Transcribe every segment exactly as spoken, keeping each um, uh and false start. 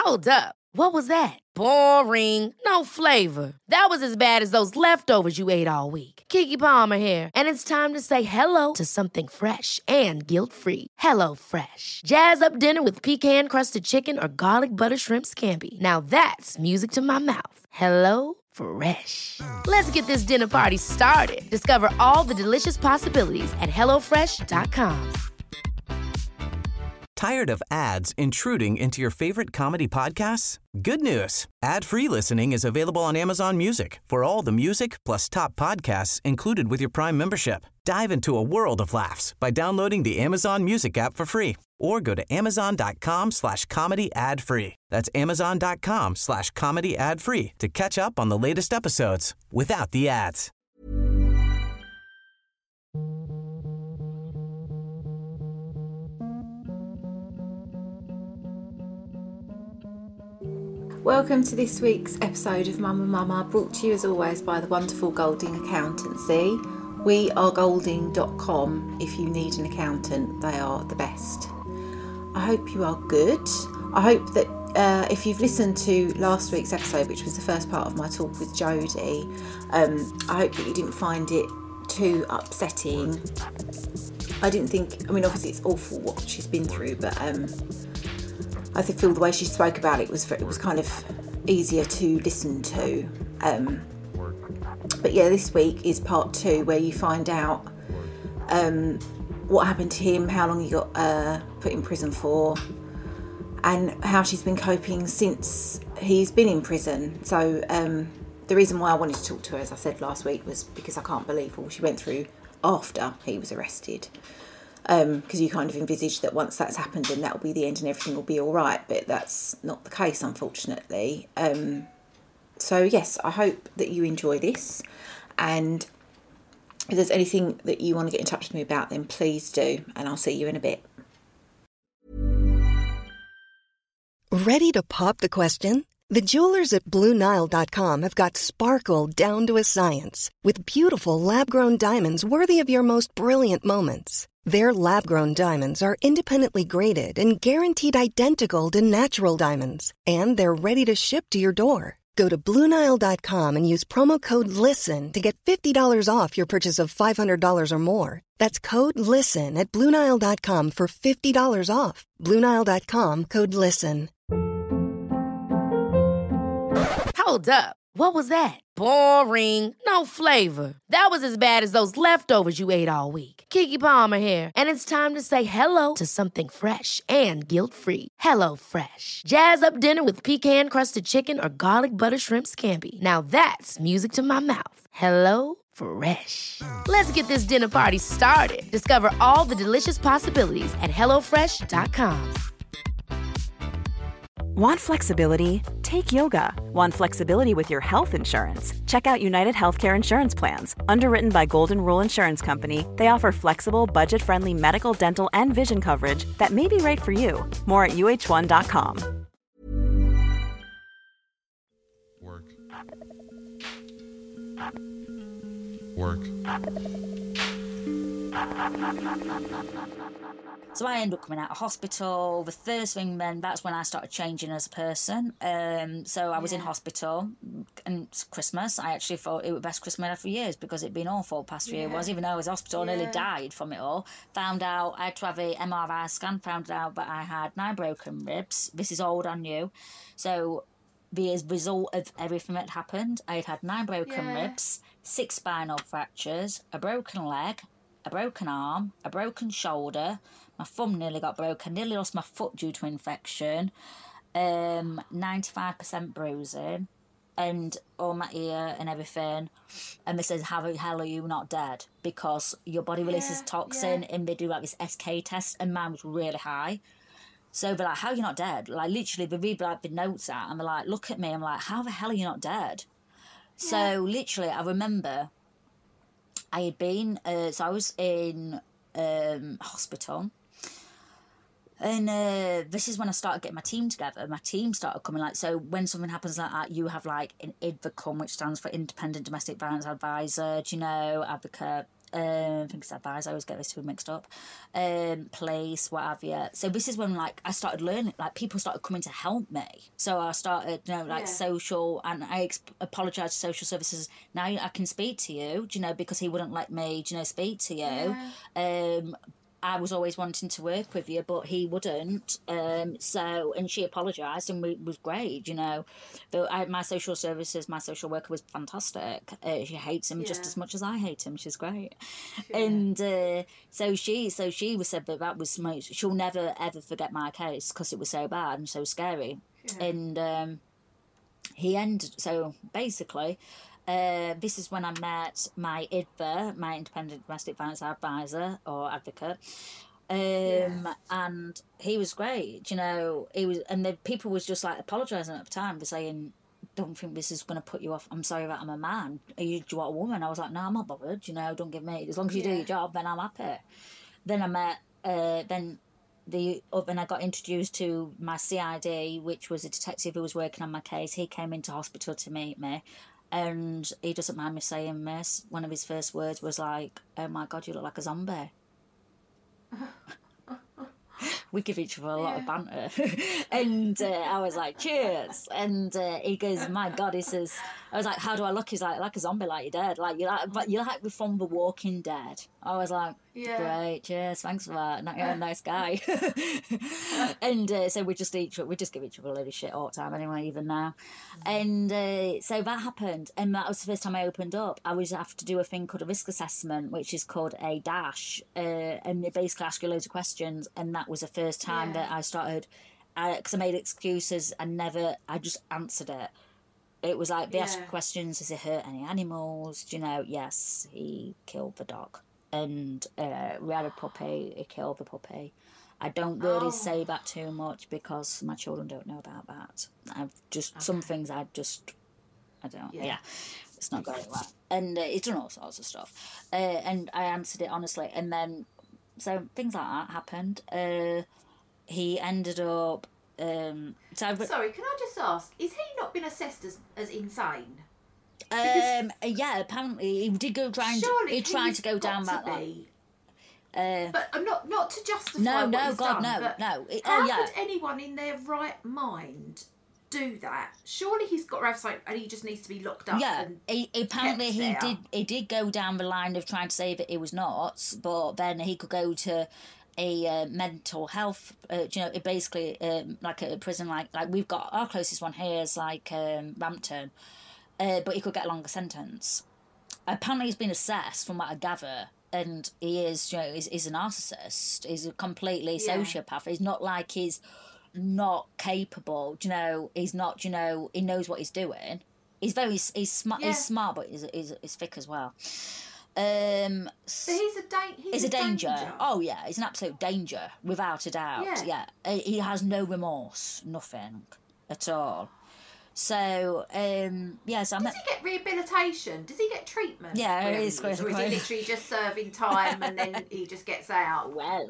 Hold up. What was that? Boring. No flavor. That was as bad as those leftovers you ate all week. Keke Palmer here, and it's time to say hello to something fresh and guilt-free. Hello Fresh. Jazz up dinner with pecan-crusted chicken or garlic butter shrimp scampi. Now that's music to my mouth. Hello Fresh. Let's get this dinner party started. Discover all the delicious possibilities at hello fresh dot com. Tired of ads intruding into your favorite comedy podcasts? Good news. Ad-free listening is available on Amazon Music for all the music plus top podcasts included with your Prime membership. Dive into a world of laughs by downloading the Amazon Music app for free or go to amazon.com slash comedy ad free. That's amazon.com slash comedy ad free to catch up on the latest episodes without the ads. Welcome to this week's episode of Mama Mama, brought to you as always by the wonderful Golding Accountancy. We are golding dot com if you need an accountant. They are the best. I hope you are good. I hope that uh, if you've listened to last week's episode, which was the first part of my talk with Jodie, um, I hope that you didn't find it too upsetting. I didn't think, I mean obviously it's awful what she's been through, but um, I feel the way she spoke about it was it was kind of easier to listen to. Um, but yeah, this week is part two where you find out um, what happened to him, how long he got uh, put in prison for, and how she's been coping since he's been in prison. So um, the reason why I wanted to talk to her, as I said last week, was because I can't believe all she went through after he was arrested. Because um, you kind of envisage that once that's happened then that'll be the end and everything will be all right, but that's not the case, unfortunately. Um, so yes, I hope that you enjoy this, and if there's anything that you want to get in touch with me about, then please do, and I'll see you in a bit. Ready to pop the question? The jewelers at Blue Nile dot com have got sparkle down to a science with beautiful lab-grown diamonds worthy of your most brilliant moments. Their lab-grown diamonds are independently graded and guaranteed identical to natural diamonds, and they're ready to ship to your door. Go to Blue Nile dot com and use promo code LISTEN to get fifty dollars off your purchase of five hundred dollars or more. That's code LISTEN at Blue Nile dot com for fifty dollars off. Blue Nile dot com, code LISTEN. Hold up. What was that? Boring. No flavor. That was as bad as those leftovers you ate all week. Keke Palmer here, and it's time to say hello to something fresh and guilt-free. Hello Fresh. Jazz up dinner with pecan-crusted chicken or garlic butter shrimp scampi. Now that's music to my mouth. Hello Fresh. Let's get this dinner party started. Discover all the delicious possibilities at hello fresh dot com. Want flexibility? Take yoga. Want flexibility with your health insurance? Check out United Healthcare Insurance Plans. Underwritten by Golden Rule Insurance Company, they offer flexible, budget-friendly medical, dental, and vision coverage that may be right for you. More at U H one dot com. Work. Work. So I ended up coming out of hospital. The first thing then, that's when I started changing as a person. Um, so I was yeah. in hospital, and it's Christmas. I actually thought it was the best Christmas ever for years because it'd been awful the past few yeah. years. Even though I was in hospital, yeah. I nearly died from it all. Found out, I had to have a M R I scan, found out that I had nine broken ribs. This is all I knew. So the result of everything that happened, I had had nine broken yeah. ribs, six spinal fractures, a broken leg, a broken arm, a broken shoulder. My thumb nearly got broken. Nearly lost my foot due to infection. Um, ninety-five percent bruising. And all my ear and everything. And they says, how the hell are you not dead? Because your body releases yeah, toxin yeah. and they do like this S K test, and mine was really high. So they're like, how are you not dead? Like literally they read like the notes out and they're like, look at me. I'm like, how the hell are you not dead? Yeah. So literally I remember I had been, uh, so I was in um, hospital. And uh, this is when I started getting my team together. My team started coming, like, so when something happens like that, you have like an I D V A C O M, which stands for Independent Domestic Violence Advisor, do you know, advocate, um, I think it's advisor, I always get those two mixed up, um, police, what have you. So this is when, like, I started learning, like, people started coming to help me. So I started, you know, like, Yeah. social, and I ex- apologised to social services. Now I can speak to you, do you know, because he wouldn't let me, do you know, speak to you. Yeah. Um, I was always wanting to work with you, but he wouldn't. Um, so, and she apologised, and it was great, you know. But I, my social services, my social worker was fantastic. Uh, she hates him just Yeah. as much as I hate him. She's great. Yeah. And uh, so she, so she was said that that was most. She'll never ever forget my case because it was so bad and so scary. Yeah. And um, he ended. So basically. Uh, this is when I met my I D V A, my Independent Domestic Violence Advisor or Advocate, um, Yeah. and he was great. You know, he was, and the people was just like apologising at the time for saying, "Don't think this is going to put you off. I'm sorry that I'm a man. Are you, do you want a woman?" I was like, "No, I'm not bothered. You know, don't give me. As long as you do Yeah. your job, then I'm happy." Then I met, uh, then. The then I got introduced to my C I D, which was a detective who was working on my case. He came into hospital to meet me, and he doesn't mind me saying this. One of his first words was like, "Oh my God, you look like a zombie." We give each other a lot of banter. And uh, I was like, cheers. And uh, he goes, my God, he says, I was like, how do I look? He's like, like a zombie, like you're dead. Like, you're like, but you're like from The Walking Dead. I was like, Yeah. great, cheers, thanks for that. Not, you're a nice guy. And uh, so we just each we just give each other a load of shit all the time anyway, even now. And uh, so that happened, and that was the first time I opened up. I was have to do a thing called a risk assessment, which is called a dash, uh, and they basically ask you loads of questions. And that was the first time Yeah. that I started, because I made excuses and never, I just answered it. It was like they asked Yeah. questions: has he hurt any animals? Do you know? Yes, he killed the dog, and uh, we had a puppy. He killed the puppy. I don't really Oh. say that too much because my children don't know about that. I've just some things I just I don't yeah, Yeah. it's not going well. And uh, he's done all sorts of stuff, uh, and I answered it honestly. And then so things like that happened. Uh, he ended up. Um, so I, Sorry, can I just ask, is he not been assessed as, as insane? um, yeah, apparently he did go trying. Surely He tried he's to go down got that to line. be. Uh, But I'm not not to justify No, what no, he's God, done, no, but no. It- how oh, yeah. could anyone in their right mind do that? Surely he's got to have something, and he just needs to be locked up. Yeah, and he, apparently kept he there. did. He did go down the line of trying to say that he was nuts, but then he could go to a uh, mental health. Uh, you know, it basically um, like a prison. Like like we've got our closest one here is like um, Rampton, uh, but he could get a longer sentence. Apparently, he's been assessed from what I gather. And he is, you know, he's, he's a narcissist. He's a completely Yeah. sociopath. He's not like he's not capable. Do you know, he's not. You know, he knows what he's doing. He's very, he's smart. Yeah. He's smart, but he's, he's he's thick as well. Um, So he's a, da- he's he's a a danger. danger. Oh yeah, he's an absolute danger, without a doubt. Yeah. Yeah, Uh, he has no remorse, nothing at all. So um, yeah, so I Does met. he get rehabilitation? Does he get treatment? Yeah, wherever he is he is? Or is he quite- literally just serving time and then he just gets out? Well,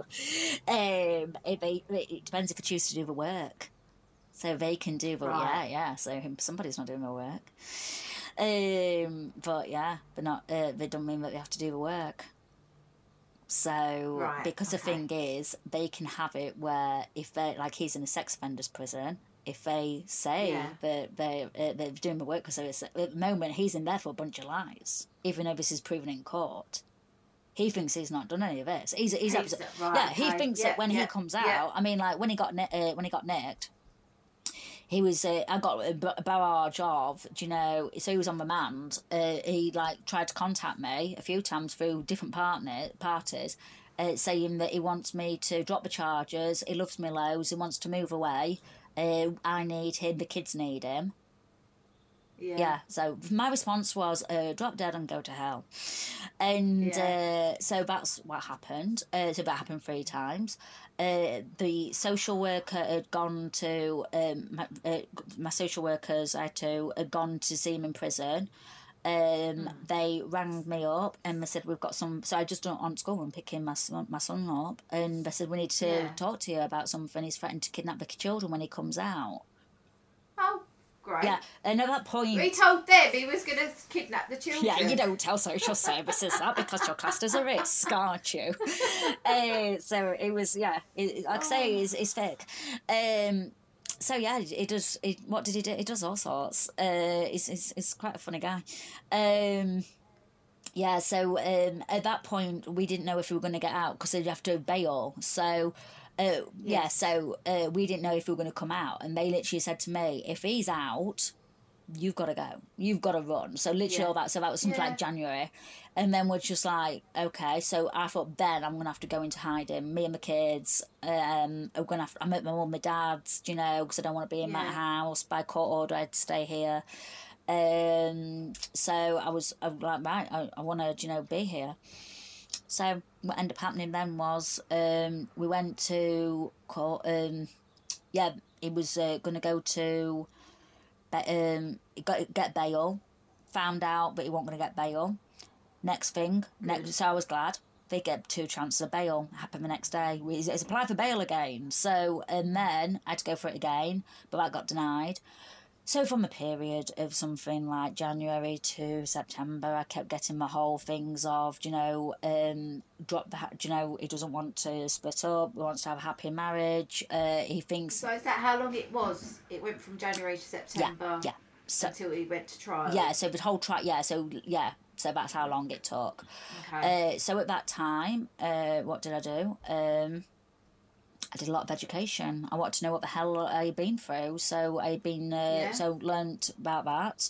um, it, it, it depends if they choose to do the work. So they can do the Right. yeah, yeah. So him- somebody's not doing the work. Um, but yeah, but not. Uh, they don't mean that they have to do the work. So Right, because the okay. thing is, they can have it where if they like he's in a sex offenders prison. If they say Yeah. that they uh, they're doing the work, because at the moment he's in there for a bunch of lies, even though this is proven in court. He thinks he's not done any of this. He's he's, He's- absolutely right, yeah. He okay. thinks Yeah, that when yeah, he comes yeah. out, I mean, like when he got ni- uh, when he got nicked, he was uh, I got a b- barrage of, do you know, so he was on remand. Uh, he like tried to contact me a few times through different partner parties, uh, saying that he wants me to drop the charges. He loves me loads. He wants to move away. Uh, I need him. The kids need him. Yeah. Yeah, so my response was uh, drop dead and go to hell. And Yeah. uh, so that's what happened. Uh, so that happened three times. Uh, the social worker had gone to, um, my, uh, my social workers, I had to, had gone to see him in prison. Um, They rang me up and they said, we've got some, so I just done it on school and picking my son, my son up. And they said, we need to Yeah. talk to you about something. He's threatened to kidnap the children when he comes out. Oh, Great. Yeah, and at that point... We told them he was going to kidnap the children. Yeah, you don't tell social services that because you're classed as a risk, aren't you? uh, so it was, yeah, it, like I say, it's, it's fake. Um, so yeah, he does, he, what did he do? He does all sorts. Uh, he's, he's, he's quite a funny guy. Um, yeah, so um, at that point, we didn't know if we were going to get out because they'd have to bail. So... Uh, yes. Yeah, so uh, we didn't know if we were going to come out, and they literally said to me, "If he's out, you've got to go. You've got to run." So literally yeah. all that. So that was something yeah. like January, and then we're just like, okay. So I thought then I'm going to have to go into hiding. Me and my kids. Um, I'm going to. Have, I'm at my mum, and my dad's. You know, because I don't want to be in yeah. my house. By court order, I had to stay here. Um, so I was, I was like, right, I, I want to, you know, be here. So what ended up happening then was um, we went to court. Um, yeah, he was uh, going to go to um, got, get bail. Found out, but he wasn't going to get bail. Next thing, next, so I was glad they get two chances of bail. Happened the next day. He's, he's applied for bail again. So and then I had to go for it again, but that got denied. So from a period of something like January to September, I kept getting my whole things of, you know, um, drop the, you know, he doesn't want to split up, he wants to have a happy marriage. Uh, he thinks. So is that how long it was? It went from January to September. Yeah, yeah. So, until he went to trial. Yeah. So the whole trial. Yeah. So yeah. So that's how long it took. Okay. Uh, so at that time, uh, what did I do? Um, I did a lot of education. I wanted to know what the hell I'd been through, so I'd been uh, yeah. so learnt about that.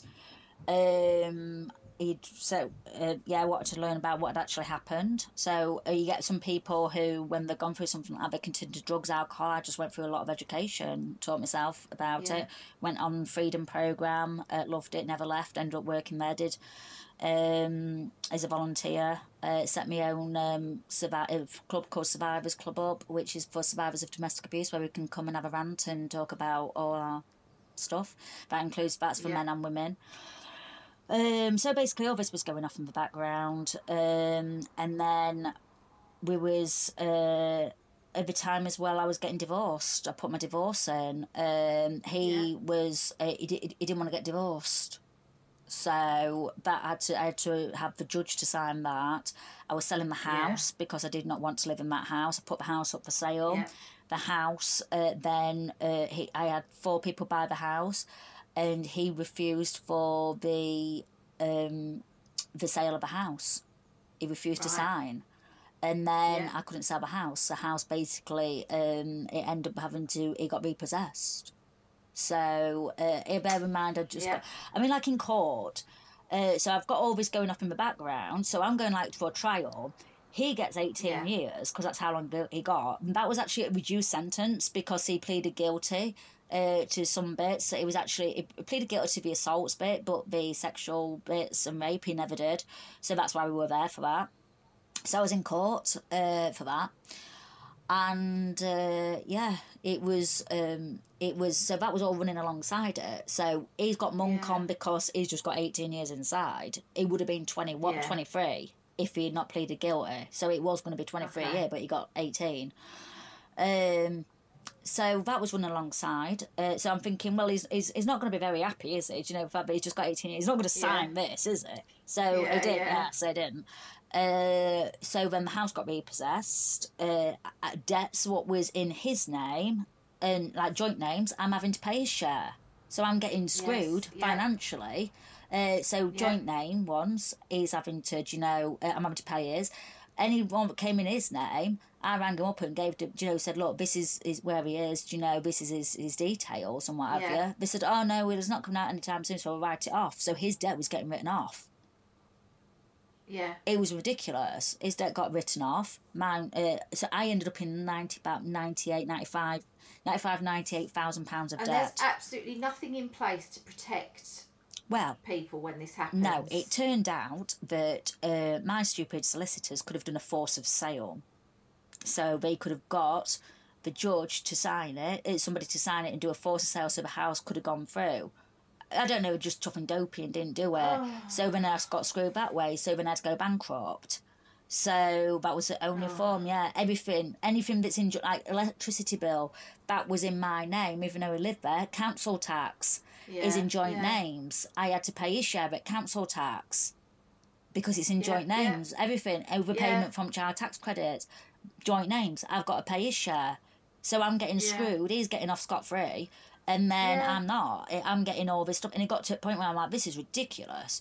Um, he'd so uh, yeah, I wanted to learn about what had actually happened. So uh, you get some people who, when they've gone through something like that, they continue to drugs, alcohol. I just went through a lot of education, taught myself about yeah. it. Went on freedom program, uh, loved it, never left. Ended up working there. Did. Um, as a volunteer, uh, set my own um, survive, club called Survivors Club up, which is for survivors of domestic abuse, where we can come and have a rant and talk about all our stuff. That includes that's for yeah. men and women. Um, so basically, all this was going off in the background, um, and then we was uh, at the time as well. I was getting divorced. I put my divorce in. Um, he yeah. was uh, he, he, he didn't want to get divorced. So that had to I had to have the judge to sign that. I was selling the house yeah. because I did not want to live in that house. I put the house up for sale. Yeah. The house, uh, then uh, he, I had four people buy the house, and he refused for the um, the sale of the house. He refused right. to sign, and then yeah. I couldn't sell the house. The house basically um, it ended up having to. It got repossessed. So, uh, bear in mind, I just, yeah. got, I mean, like in court, uh, so I've got all this going up in the background, so I'm going like for a trial. He gets eighteen yeah. years, because that's how long he got. And that was actually a reduced sentence because he pleaded guilty uh, to some bits. So it was actually, he pleaded guilty to the assaults bit, but the sexual bits and rape he never did. So that's why we were there for that. So I was in court uh, for that. And uh, yeah, it was um, it was so that was all running alongside it. So he's got monk yeah. on because he's just got eighteen years inside. He would have been twenty, what, yeah. twenty-three if he had not pleaded guilty. So it was going to be twenty-three okay. a year, but he got eighteen. Um, so that was running alongside. Uh, so I'm thinking, well, he's, he's he's not going to be very happy, is he? Do you know, but he's just got eighteen years. He's not going to sign yeah. this, is it? So yeah, he did. Yeah, yeah so he didn't. Uh, so then the house got repossessed. Uh, debts, what was in his name, and like joint names, I'm having to pay his share. So I'm getting screwed yes, yeah. financially. Uh, so yeah. joint name ones, he's having to, you know, uh, I'm having to pay his. Anyone that came in his name, I rang him up and gave, to, you know, said, look, this is, is where he is, you know, this is his, his details and what have yeah. you. They said, oh no, it has not come out anytime soon, so I'll write it off. So his debt was getting written off. Yeah, it was ridiculous. His debt got written off. Mine, uh, so I ended up in ninety, about ninety-eight, ninety-five, ninety-five, ninety-eight thousand pounds of and debt. And there's absolutely nothing in place to protect well people when this happens. No, it turned out that uh, my stupid solicitors could have done a force of sale, so they could have got the judge to sign it, somebody to sign it, and do a force of sale, so the house could have gone through. I don't know, just tough and dopey and didn't do it. Oh. So then I got screwed that way. So then I had to go bankrupt. So that was the only Oh. form, yeah. Everything, anything that's in, like electricity bill, that was in my name, even though we lived there. Council tax is Yeah, in joint yeah. names. I had to pay his share at council tax because it's in Yeah, joint yeah. names. Everything, overpayment Yeah. from child tax credits, joint names. I've got to pay his share. So I'm getting Yeah. screwed. He's getting off scot-free. And then Yeah. I'm not. I'm getting all this stuff. And it got to a point where I'm like, this is ridiculous.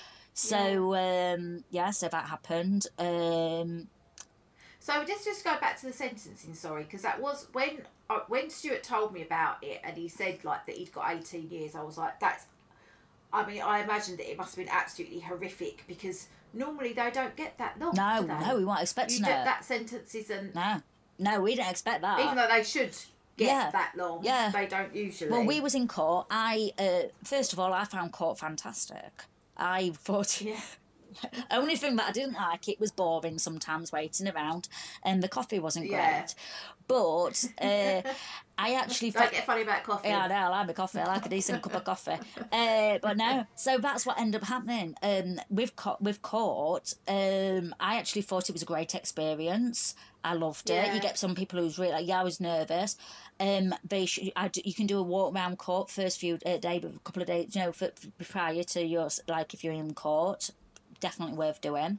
So, yeah, um, yeah so that happened. Um, So let's just go back to the sentencing, sorry, because that was when uh, when Stuart told me about it, and he said like that he'd got eighteen years. I was like, that's. I mean, I imagined that it must have been absolutely horrific because normally they don't get that long. no, do they? no, we weren't expecting You it. don't, that sentence isn't. No, no, we didn't expect that. Even though they should get Yeah. that long, Yeah. they don't usually. Well, we was in court. I uh, first of all, I found court fantastic. I thought. Yeah. Only thing that I didn't like, it was boring sometimes waiting around, and the coffee wasn't Yeah. great. But uh, I actually Don't felt. get funny about coffee. Yeah, I know, I like my coffee. I like a decent cup of coffee. Uh, but no, so that's what ended up happening. Um, with, co- with court, um, I actually thought it was a great experience. I loved it. Yeah. You get some people who's really like, yeah, I was nervous. Um, they sh- I d- you can do a walk around court first few uh, days, a couple of days, you know, for, for prior to your, like if you're in court. Definitely worth doing.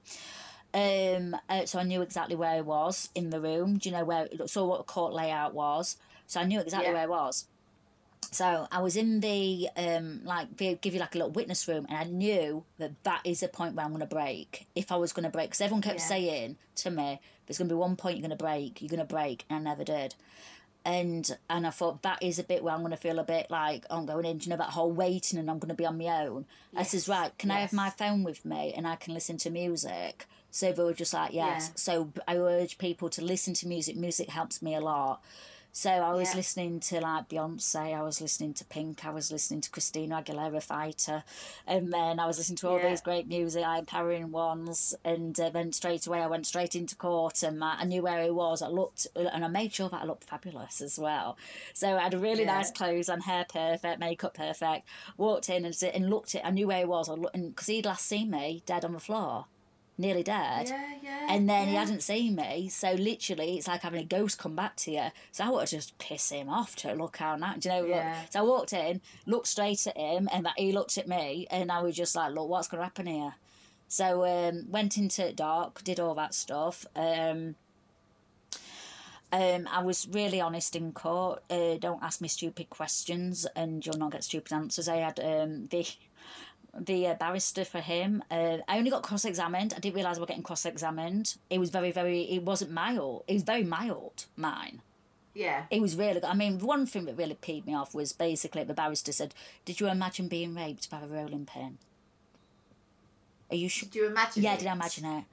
Um, uh, so I knew exactly where I was in the room. Do you know where? Saw what the court layout was. So I knew exactly Yeah. where I was. So I was in the um, like they give you like a little witness room, and I knew that that is a point where I'm going to break. If I was going to break, because everyone kept Yeah. saying to me, "There's going to be one point you're going to break. You're going to break," and I never did. And and I thought that is a bit where I'm going to feel a bit like I'm going in, do you know, that whole waiting and I'm going to be on my own. I says, right, can I have yes. my phone with me and I can listen to music? So they were just like, yes. Yeah. So I urge people to listen to music. Music helps me a lot. So I was Yeah. listening to like Beyonce, I was listening to Pink, I was listening to Christina Aguilera, Fighter, and then I was listening to all Yeah. these great music, like empowering ones, and uh, then straight away I went straight into court, and uh, I knew where I was. I looked, and I made sure that I looked fabulous as well. So I had really Yeah. nice clothes on, hair perfect, makeup perfect. Walked in and, and looked at, I knew where I was, I looked, because he'd last seen me dead on the floor. Nearly dead. Yeah, yeah. And then he yeah. hadn't seen me, so literally it's like having a ghost come back to you. So I wanted to just piss him off to look how nice, do you know? Yeah. Look. So I walked in, looked straight at him, and that he looked at me, and I was just like, look, what's going to happen here? So um, went into it dark, did all that stuff. Um, um, I was really honest in court. Uh, don't ask me stupid questions, and you'll not get stupid answers. I had um, the the uh, barrister for him. Uh, I only got cross-examined. I didn't realise I was getting cross-examined. It was very, very, it wasn't mild. It was very mild, mine. Yeah. It was really good. I mean, one thing that really peed me off was basically the barrister said, did you imagine being raped by a rolling pin? Are you sure? Did you imagine Yeah, it? did I imagine it?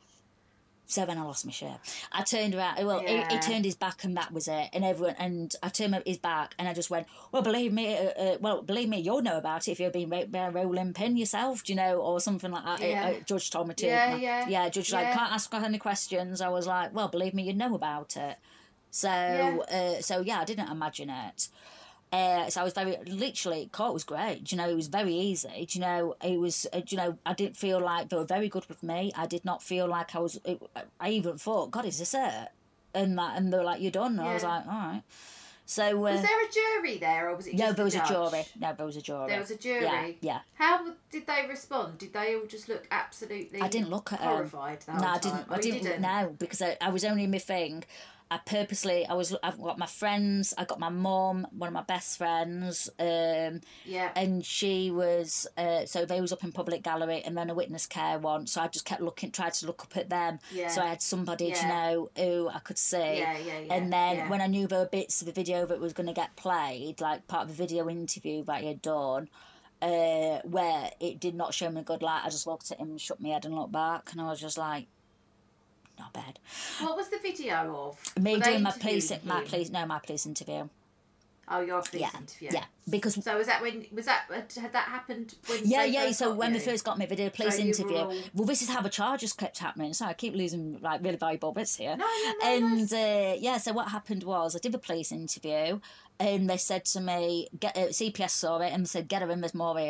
So then I lost my shirt. I turned around. Well, he, he Yeah. turned his back, and that was it. And everyone, and I turned his back, and I just went, "Well, believe me, uh, uh, well, believe me, you'll know about it if you've been raped by a rolling pin yourself, do you know, or something like that." Yeah. Uh, uh, judge told me to. Yeah, yeah. Yeah, judge like Yeah. can't ask any questions. I was like, "Well, believe me, you know about it." So, Yeah. uh, so yeah, I didn't imagine it. Uh, so I was very, literally, court was great. Do you know, it was very easy. Do you know, it was, uh, do you know, I didn't feel like they were very good with me. I did not feel like I was, it, I even thought, God, is this it? And that, and they were like, you're done. And I was Yeah. like, all right. So, uh, Was there a jury there, or was it just no, the there was a judge? jury. No, there was a jury. There was a jury. Yeah, yeah. How did they respond? Did they all just look absolutely I didn't look at them. horrified the whole No, I time? didn't. Oh, I you didn't, didn't? No, because I, I was only in my thing. I purposely, I was, I've got my friends, I got my mum, one of my best friends, um, Yeah. and she was, uh, so they was up in public gallery, and then a witness care one, so I just kept looking, tried to look up at them, Yeah. so I had somebody, Yeah. you know, who I could see, Yeah, yeah, yeah, and then yeah. when I knew there were bits of the video that was going to get played, like part of the video interview that he had done, uh, where it did not show me a good light, I just looked at him, shook my head and looked back, and I was just like, not bad. What was the video of? Me Were they doing my police, interviewing my him? police, no, my police interview. Oh, your police Yeah, interview. yeah, because So was that when was that had that happened when? yeah, they yeah. first So got when you? they first got me, they did a police So you were interview. all- Well, this is how the charges kept happening. So I keep losing like really valuable bits here. No, no, no, And uh, yeah, so what happened was I did the police interview, and they said to me, "Get uh, C P S saw it and said get her in. There's more here."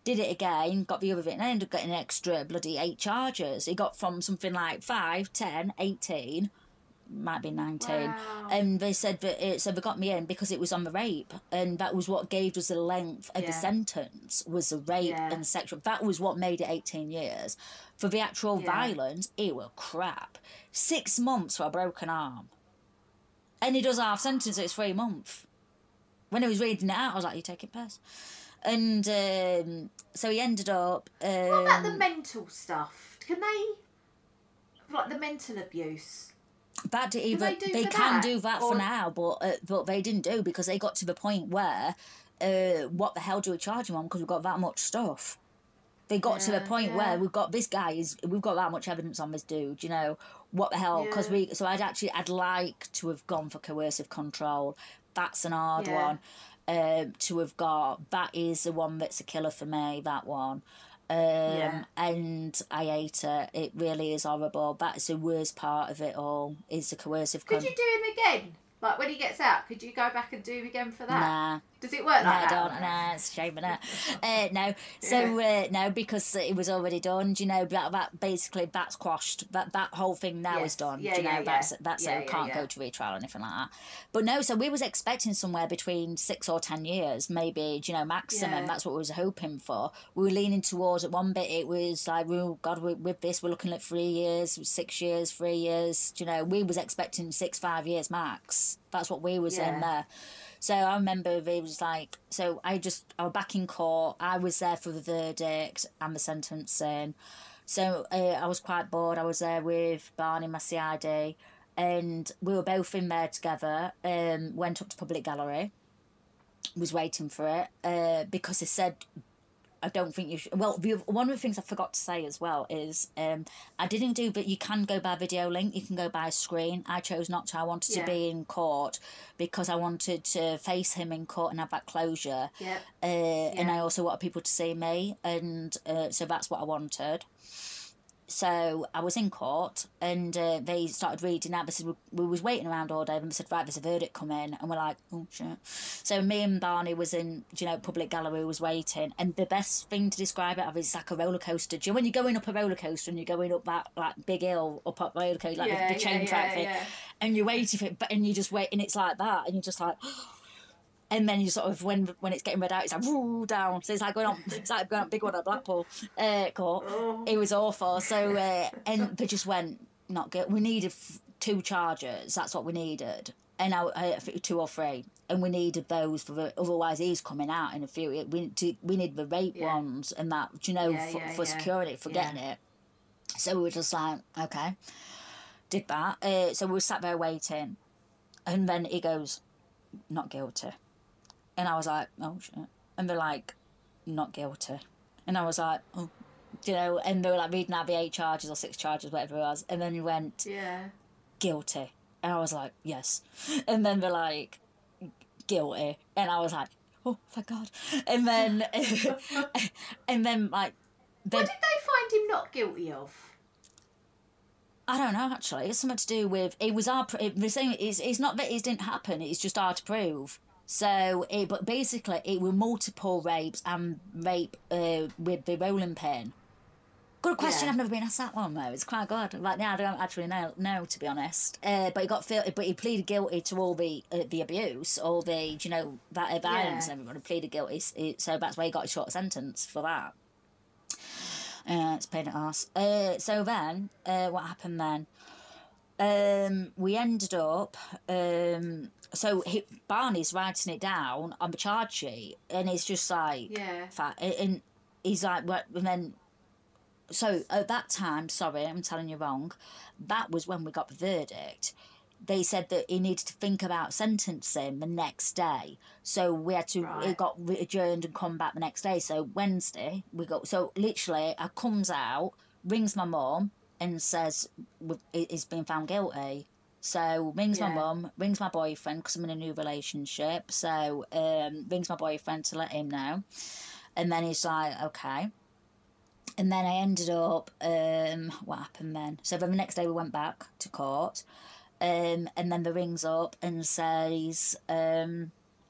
did it again, got the other bit, and I ended up getting an extra bloody eight charges. He got from something like five, ten, eighteen, might be nineteen. Wow. And they said that it, so they got me in because it was on the rape, and that was what gave us the length of Yeah. the sentence, was the rape Yeah. and sexual. That was what made it eighteen years. For the actual Yeah. violence, it were crap. Six months for a broken arm. And he does half sentence, it's three months. When I was reading it out, I was like, you're taking piss. And um, so he ended up... Um, What about the mental stuff? Can they, like the mental abuse? That do even, they do they for can that? do that Or- for now, but uh, but they didn't do, because they got to the point where, uh, what the hell do we charge him on? Because we've got that much stuff. They got to the Yeah, point yeah. where we've got this guy is we've got that much evidence on this dude. You know what the hell? Because Yeah. we so I'd actually I'd like to have gone for coercive control. That's an hard Yeah. one. Um, to have got that is the one that's a killer for me. That one. Um, Yeah. And I hate it. It really is horrible. That's the worst part of it all. Is the coercive Could control. you do him again? Like when he gets out, could you go back and do him again for that? Nah. Does it work like No, I that? don't. No, it's a shame, innit? Uh, no. So, uh, no, because it was already done. Do you know, that, that basically, that's quashed. That that whole thing now Yes. is done. Yeah, do you know, yeah, that's, yeah. that's Yeah, it. yeah, Can't yeah. go to retrial or anything like that. But no, so we was expecting somewhere between six or ten years, maybe, do you know, maximum. Yeah. That's what we was hoping for. We were leaning towards, at one bit, it was like, oh, God, we, with this, we're looking at three years, six years, three years. Do you know, we was expecting six, five years max. That's what we was in Yeah. there. So I remember it was like, so I just, I was back in court. I was there for the verdict and the sentencing. So uh, I was quite bored. I was there with Barney, my C I D, and we were both in there together. Um, went up to Public Gallery, was waiting for it, uh, because they said, I don't think you should. Well, the, one of the things I forgot to say as well is um, I didn't do, but you can go by video link, you can go by screen. I chose not to. I wanted Yeah. to be in court because I wanted to face him in court and have that closure. Yeah. Uh, And Yeah. I also wanted people to see me, and uh, so that's what I wanted. So I was in court, and uh, they started reading out. They said, we, we was waiting around all day, and they said, right, there's a verdict coming, and we're like, oh shit. So me and Barney was in, you know, Public Gallery, was waiting, and the best thing to describe it of is like a roller coaster. Do you know when you're going up a roller coaster and you're going up that like big hill up a roller coaster, like Yeah, the, the chain yeah, track yeah, thing, yeah. and you're waiting for it, but and you just wait, and it's like that, and you're just like. And then you sort of, when when it's getting read out, it's like, woo, down. So it's like going on, it's like going on big one at Blackpool uh, court. Oh. It was awful. So, uh, and they just went, not good. We needed f- two charges. That's what we needed. And I, I think two or three. And we needed those for the, otherwise he's coming out in a few. We, to, we need the rape Yeah. ones and that, do you know, Yeah, for, yeah, for yeah. security, for Yeah. getting it. So we were just like, okay. Did that. Uh, so we were sat there waiting. And then he goes, not guilty. And I was like, oh shit. And they're like, not guilty. And I was like, oh, you know, and they were like reading out the eight charges or six charges, whatever it was. And then he went, Yeah. guilty. And I was like, yes. And then they're like, guilty. And I was like, oh, thank God. And then, and then like, they, What did they find him not guilty of? I don't know, actually. It's something to do with, it was our, it, the same, it's, it's not that it didn't happen, it's just hard to prove. So, it, but basically, it were multiple rapes and rape uh, with the rolling pin. Good question. Yeah. I've never been asked that one though. It's quite good. Like now, I don't actually know, know to be honest. Uh, but he got, feel, but he pleaded guilty to all the uh, the abuse, all the you know that violence, Yeah. and everyone pleaded guilty. So that's why he got a short sentence for that. Uh, it's a pain in the arse. Uh, so then, uh, what happened then? Um, we ended up. Um, so he, Barney's writing it down on the charge sheet, and it's just like, Yeah. fa- and he's like, what? And then, so at that time, sorry, I'm telling you wrong. That was when we got the verdict. They said that he needed to think about sentencing the next day. So we had to, Right. it got re- adjourned and come back the next day. So Wednesday, we got, so literally, I comes out, rings my mum and says "We- he's been found guilty. So rings my Yeah. mum, rings my boyfriend because I'm in a new relationship. So um, rings my boyfriend to let him know. And then he's like, okay. And then I ended up, um, what happened then? So then the next day we went back to court. Um, and then the rings up and says, um,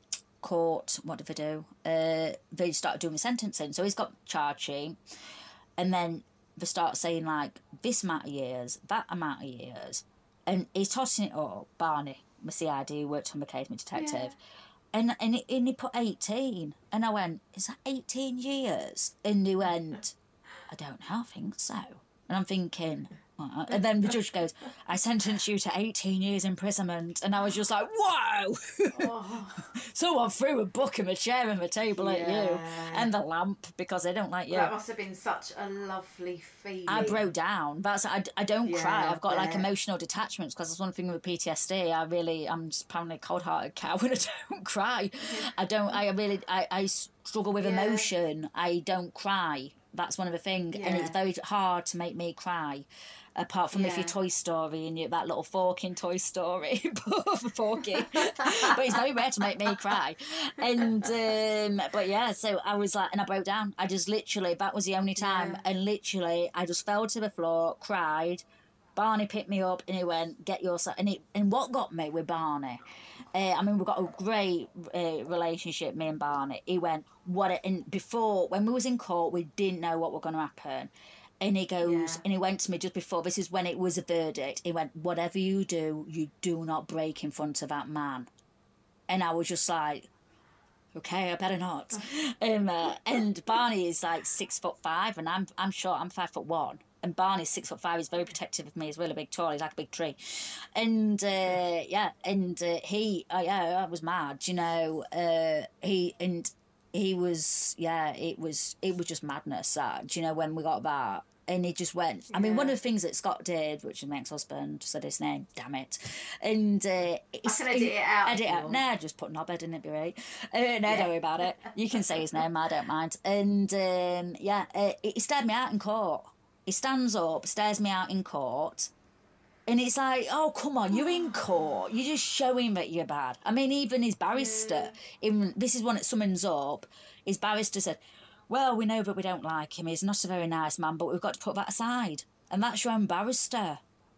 court, what did they do? Uh, they started doing the sentencing. So he's got charge sheet. And then they start saying, like, this amount of years, that amount of years. And he's tossing it up. Barney, my C I D, who worked on the case, my detective. Yeah. And, and, he, and he put eighteen. And I went, is that eighteen years? And he went, I don't know, I think so. And I'm thinking... And then the judge goes, I sentence you to eighteen years imprisonment. And I was just like, whoa! Oh. Someone threw a book and a chair and a table yeah. at you. And the lamp, because they don't like you. Well, that must have been such a lovely feeling. I broke down. That's I, I don't yeah, cry. I've got like emotional detachments because that's one thing with P T S D. I really, I'm just apparently a cold-hearted cow and I don't cry. I don't, I really, I, I struggle with yeah. emotion. I don't cry. That's one of the things. Yeah. And it's very hard to make me cry. Apart from yeah. if you're Toy Story and you're that little fork in Toy Story, Forky, but it's very rare to make me cry. And um, but yeah, so I was like, and I broke down. I just literally, that was the only time, yeah. and literally, I just fell to the floor, cried. Barney picked me up and he went, "Get yourself." And it, and what got me with Barney, uh, I mean, we've got a great uh, relationship, me and Barney. He went, "What?" It, and before, when we was in court, we didn't know what was going to happen. And he goes, yeah. and he went to me just before, this is when it was a verdict, he went, whatever you do, you do not break in front of that man. And I was just like, okay, I better not. um, uh, and Barney is like six foot five, and I'm I'm short, I'm five foot one. And Barney's six foot five, he's very protective of me, he's really big, tall, he's like a big tree. And, uh, yeah, and uh, he, uh, yeah, I was mad, you know, uh, he, and he was, yeah, it was, it was just madness, that, you know, when we got that. And he just went. I mean, yeah. one of the things that Scott did, which is my ex-husband, said his name, damn it. And uh, I can edit it out. Edit it out. Nah, just put knobhead in it, be right. Uh, no, yeah. Don't worry about it. You can say his name, I don't mind. And um, yeah, uh, he stared me out in court. He stands up, stares me out in court. And it's like, oh, come on, you're in court. You're just showing that you're bad. I mean, even his barrister, yeah. even, this is one that summons up, his barrister said, well, we know that we don't like him. He's not a very nice man, but we've got to put that aside. And that's your own barrister.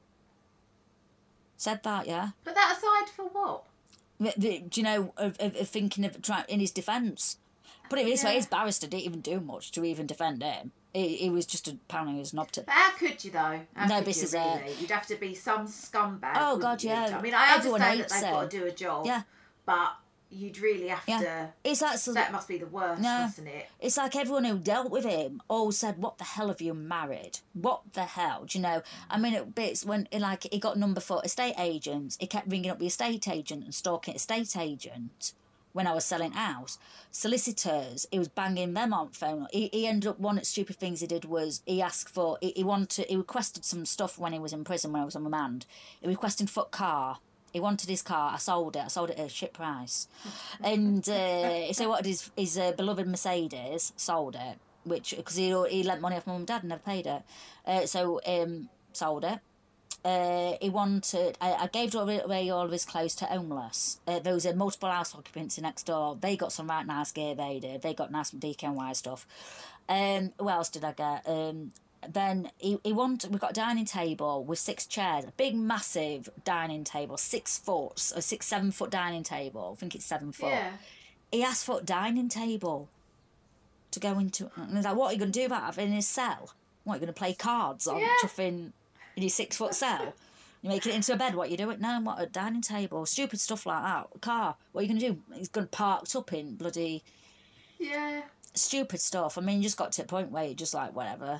Said that, yeah? Put that aside for what? The, the, do you know, of, of, of thinking of trying in his defence. Put it this yeah. way, his barrister didn't even do much to even defend him. He, he was just apparently he was an optic. But how could you though? How no, could this you is really? a... You'd have to be some scumbag. Oh God, yeah. You? I mean, I Everyone understand that they've him. got to do a job. Yeah. But you'd really have yeah. to. It's like so that must be the worst, no, mustn't it? It's like everyone who dealt with him all said, "What the hell have you married? What the hell?" Do you know? I mean, it bits when like he got number for estate agents, he kept ringing up the estate agent and stalking estate agent. When I was selling house, solicitors, he was banging them on the phone. He, he ended up, one of the stupid things he did was he asked for, he, he wanted, he requested some stuff when he was in prison, when I was on remand. He requested foot car. He wanted his car. I sold it. I sold it at a shit price. And uh, so what his, his uh, beloved Mercedes, sold it, which, because he, he lent money off mum and dad and never paid it. Uh, so, um, sold it. Uh, he wanted, I, I gave away all of his clothes to homeless. Uh, there was a multiple house occupancy next door. They got some right nice gear, they did. They got nice D K N Y stuff. Um, what else did I get? Um, then he, he wanted, we got a dining table with six chairs, a big, massive dining table, six foot, a six, seven foot dining table. I think it's seven foot. Yeah. He asked for a dining table to go into. And he's like, what are you going to do about it in his cell? What, are you going to play cards on, yeah. chuffing in your six foot cell? You make it into a bed, what you do it now? What, a dining table? Stupid stuff like that. A car, what are you going to do? He's going to parked up in bloody... Yeah. Stupid stuff. I mean, you just got to a point where you're just like, whatever.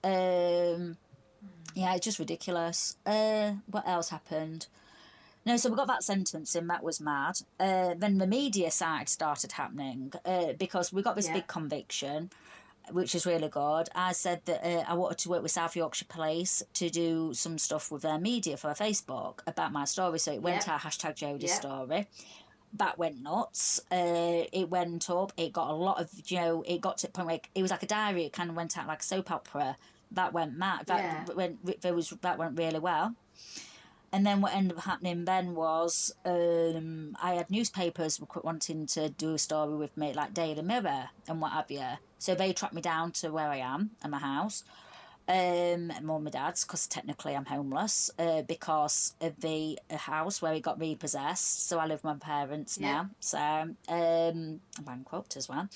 Um, yeah, it's just ridiculous. Uh, what else happened? No, so we got that sentencing, that was mad. Uh, then the media side started happening uh, because we got this yeah. big conviction, which is really good. I said that uh, I wanted to work with South Yorkshire Police to do some stuff with their media for Facebook about my story. So it went yep. to our hashtag Jodie's yep. story. That went nuts. Uh, it went up. It got a lot of, you know, it got to the point where it was like a diary. It kind of went out like a soap opera. That went mad. That yeah. went. There was that went really well. And then what ended up happening then was um, I had newspapers wanting to do a story with me, like Daily Mirror and what have you. So they tracked me down to where I am, at my house. Um, mum and dad's, because technically I'm homeless, uh, because of the house where it got repossessed. So I live with my parents Yeah. now. So um, I'm bankrupt as well.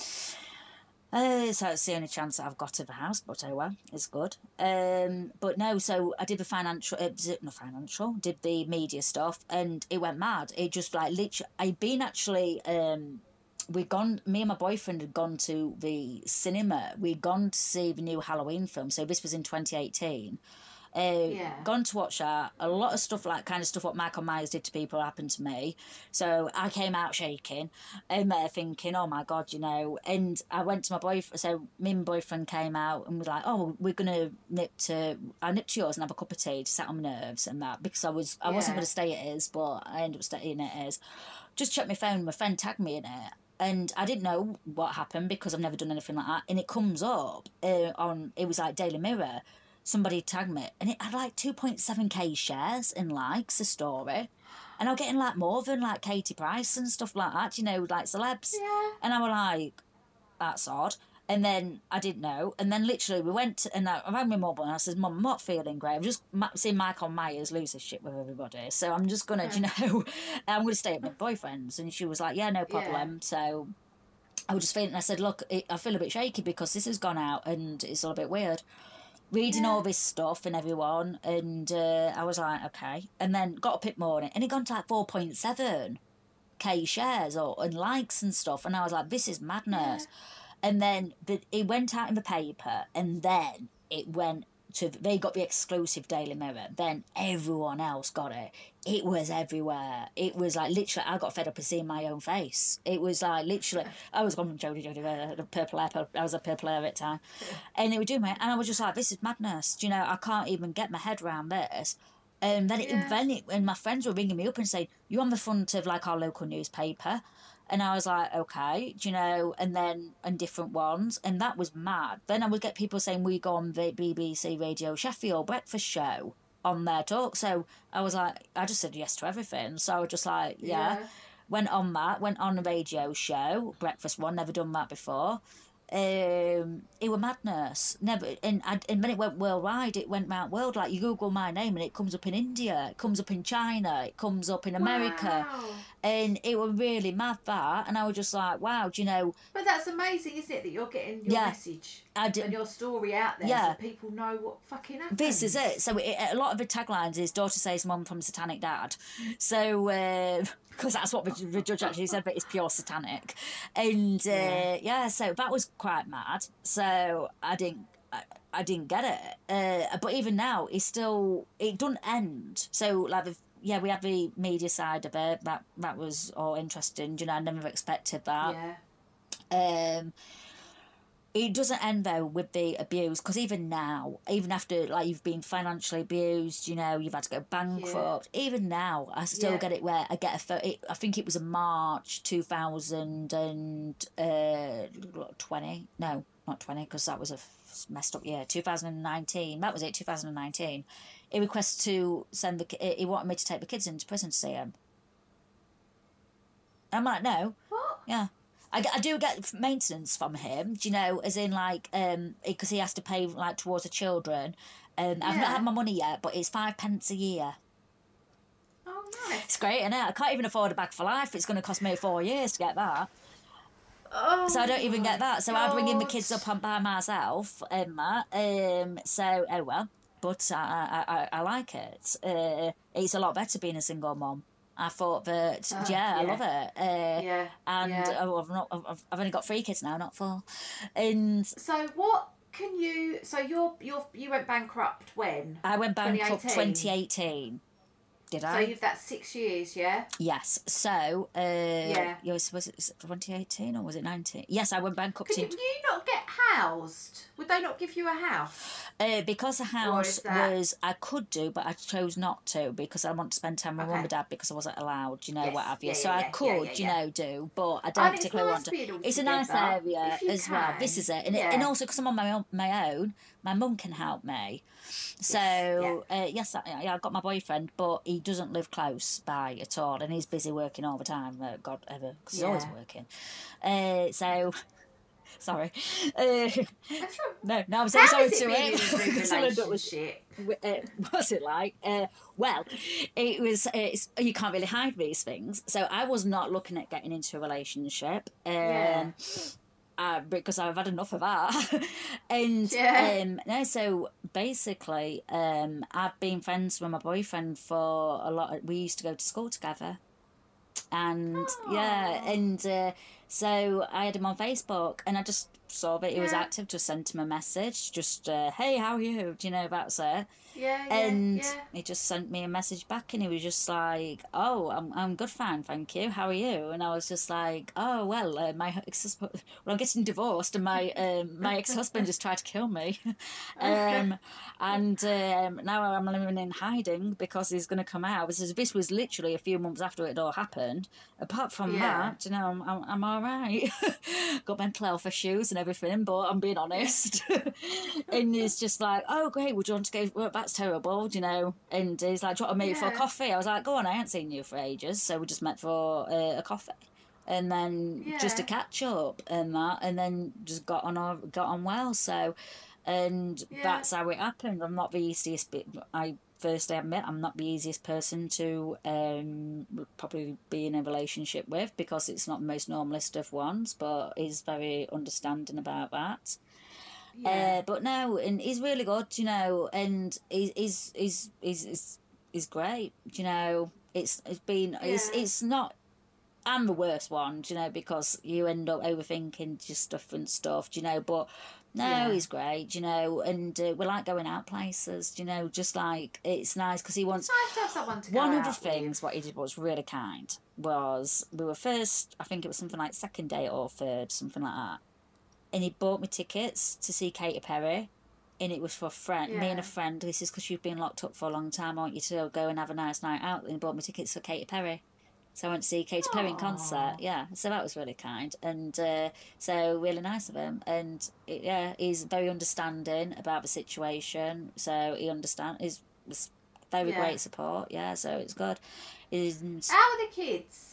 Uh, so it's the only chance that I've got of a house, but oh well, it's good. Um, but no, so I did the financial, uh, not financial, did the media stuff, and it went mad. It just like literally, I'd been actually, um, we'd gone, me and my boyfriend had gone to the cinema. We'd gone to see the new Halloween film. So this was in twenty eighteen. Uh, Yeah. Gone to watch that. A lot of stuff, like kind of stuff what Michael Myers did to people, happened to me. So I came out shaking, and um, thinking, oh my God, you know. And I went to my boyfriend. So me and my boyfriend came out and was like, oh, we're gonna nip to. I nipped to yours and have a cup of tea to set on my nerves and that, because I was I wasn't Yeah. gonna stay at his, but I ended up staying at his. Just checked my phone. My friend tagged me in it. And I didn't know what happened because I've never done anything like that. And it comes up uh, on, it was like Daily Mirror. Somebody tagged me, and it had like two point seven k shares and likes, a story. And I'm getting like more than like Katie Price and stuff like that, you know, like celebs. Yeah. And I was like, that's odd. And then I didn't know. And then literally we went, and I rang my mum and I said, Mum, I'm not feeling great. I've just ma- seen Michael Myers lose his shit with everybody. So I'm just going to, you know, I'm going to stay at my boyfriend's. And she was like, yeah, no problem. So I was just feeling, I said, look, it, I feel a bit shaky because this has gone out and it's all a bit weird. Reading Yeah. all this stuff and everyone, and uh, I was like, okay. And then got up it morning, and it gone to like four point seven k shares or and likes and stuff, and I was like, this is madness. Yeah. And then the, it went out in the paper, and then it went to, they got the exclusive Daily Mirror, then everyone else got it. It was everywhere. It was like literally, I got fed up of seeing my own face. It was like literally, I was going from Jodie, Jodie, uh, the purple hair, I was a purple hair at the time. And it would do me, and I was just like, this is madness. Do you know, I can't even get my head around this. And then, Yeah. it, then it, and my friends were ringing me up and saying, you're on the front of like our local newspaper. And I was like, okay, do you know, and then, and different ones, and that was mad. Then I would get people saying, we go on the B B C Radio Sheffield breakfast show on their talk. So I was like, I just said yes to everything. So I was just like, yeah. Yeah. Went on that, went on a radio show, breakfast one, never done that before. Um, it was madness. Never, and I, and when it went worldwide, it went round world. Like you Google my name, and it comes up in India, it comes up in China, it comes up in America, Wow. and it was really mad that. And I was just like, wow, do you know? But that's amazing, isn't it, that you're getting your Yeah. message I did- and your story out there Yeah. so people know what fucking happens. This is it. So it, a lot of the taglines is daughter says mum from satanic dad. So, because that's what the, the judge actually said, but it's pure satanic. And uh, yeah. Yeah. so that was quite mad. So I didn't, I, I didn't get it. Uh, but even now, it's still, it doesn't end. So like, the, yeah, we had the media side of it. That that was all interesting. You know, I never expected that. Yeah. Um, it doesn't end though with the abuse, because even now, even after like you've been financially abused, you know, you've had to go bankrupt. Yeah. Even now, I still Yeah. get it where I get a. Pho- it, I think it was in March two thousand twenty. No, not twenty, because that was a f- messed up year. two thousand nineteen. That was it. two thousand nineteen. He requests to send the. ki- He wanted me to take the kids into prison to see him. I'm like, no. What? Yeah. I, I do get maintenance from him, do you know, as in like, um, because he has to pay like towards the children. Um, I've not Yeah. had my money yet, but it's five pence a year. Oh, nice. It's great, isn't it? I can't even afford a bag for life. It's going to cost me four years to get that. Oh, So I don't even get that. So I'd ringing the God. kids up on by myself and that. Um, so, oh well. But I, I, I, I like it. Uh, it's a lot better being a single mum. I thought that, Oh, yeah, I yeah. love it. Uh, Yeah, And yeah. oh, I've, not, I've, I've only got three kids now, not four. And So what can you? So you're you're you went bankrupt when? I went bankrupt twenty twenty eighteen. eighteen. Did So I? you've that six years, yeah. Yes. So, uh, Yeah. was, was it twenty eighteen or was it nineteen? Yes, I went bankrupt Could you, in, can you not get housed? Would they not give you a house? uh, because the house is that- was, I could do, but I chose not to because I want to spend time with mum Okay. and dad because I wasn't allowed, you know, Yes. what have you. Yeah, so yeah, I yeah, could, yeah, yeah, you yeah. know, do, but I don't And it's particularly nice want to. being all It's a nice together, area if you as well. can. This is it. And, Yeah. and also because I'm on my own, my own, my mum can help me. So, yeah. uh, yes, I, yeah, I've got my boyfriend, but he doesn't live close by at all, and he's busy working all the time, uh, God ever, because he's always Yeah. working. Uh, so, Sorry. Uh, no, no, I'm so How sorry is it to being it. in a good So I thought it was- relationship? uh, what's it like? Uh, well, it was. Uh, it's, you can't really hide these things. So I was not looking at getting into a relationship. Um, Yeah. Uh, because I've had enough of that. and Yeah. um, no, so basically, um, I've been friends with my boyfriend for a lot. Of, we used to go to school together, and yeah, and uh, so I had him on Facebook, and I just saw that he was Yeah. active. Just sent him a message, just uh, hey, how are you? Do you know that's it? Yeah, yeah, And yeah. he just sent me a message back, and he was just like, "Oh, I'm I'm good, fine, thank you. How are you?" And I was just like, "Oh well, uh, my ex well, I'm getting divorced, and my um, my ex husband just tried to kill me, um, and um, now I'm living in hiding because he's going to come out." This is this was literally a few months after it all happened. Apart from Yeah. that, you know, I'm I'm, I'm all right. Got mental health issues and everything, but I'm being honest. And he's just like, "Oh, great, would you want to go? Well, that's terrible, do you know?" And he's like, "Do you want to meet for a Yeah. coffee?" I was like, "Go on, I ain't seen you for ages," so we just met for uh, a coffee, and then just to Yeah. catch up and that, and then just got on our, got on well. So, and Yeah. that's how it happened. I'm not the easiest bit. I firstly admit I'm not the easiest person to um probably be in a relationship with because it's not the most normalist of ones, but he's very understanding about that. Yeah. Uh, but no, and he's really good, you know, and he's he's he's he's he's, he's great, you know. It's it's been it's Yeah. it's not. I'm the worst one, you know, because you end up overthinking just different stuff, you know. But no, Yeah. he's great, you know, and uh, we like going out places, you know. Just like it's nice because he wants. It's nice to have someone to go One of the out things with. what he did was really kind. Was we were first, I think it was something like second date or third, something like that. And he bought me tickets to see Katy Perry, and it was for a friend, me and a Yeah. friend. This is because you've been locked up for a long time. I want you to go and have a nice night out. And he bought me tickets for Katy Perry, so I went to see Katy Perry in concert. Aw. Yeah, so that was really kind, and uh, so really nice of him. And it, yeah, he's very understanding about the situation. So he understand. He's was very Yeah. great support. Yeah, so it's good. And How are the kids?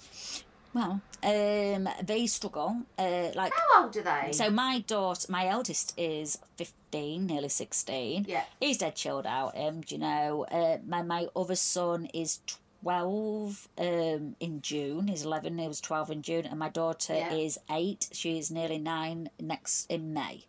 well, um, they struggle. Uh, like How old are they? so, my daughter, my eldest is fifteen, nearly sixteen. Yeah. He's dead chilled out. Him, do you know? Uh, my my other son is twelve. Um, in June, he's eleven. He was twelve in June, and my daughter Yeah. is eight. She's nearly nine next in May.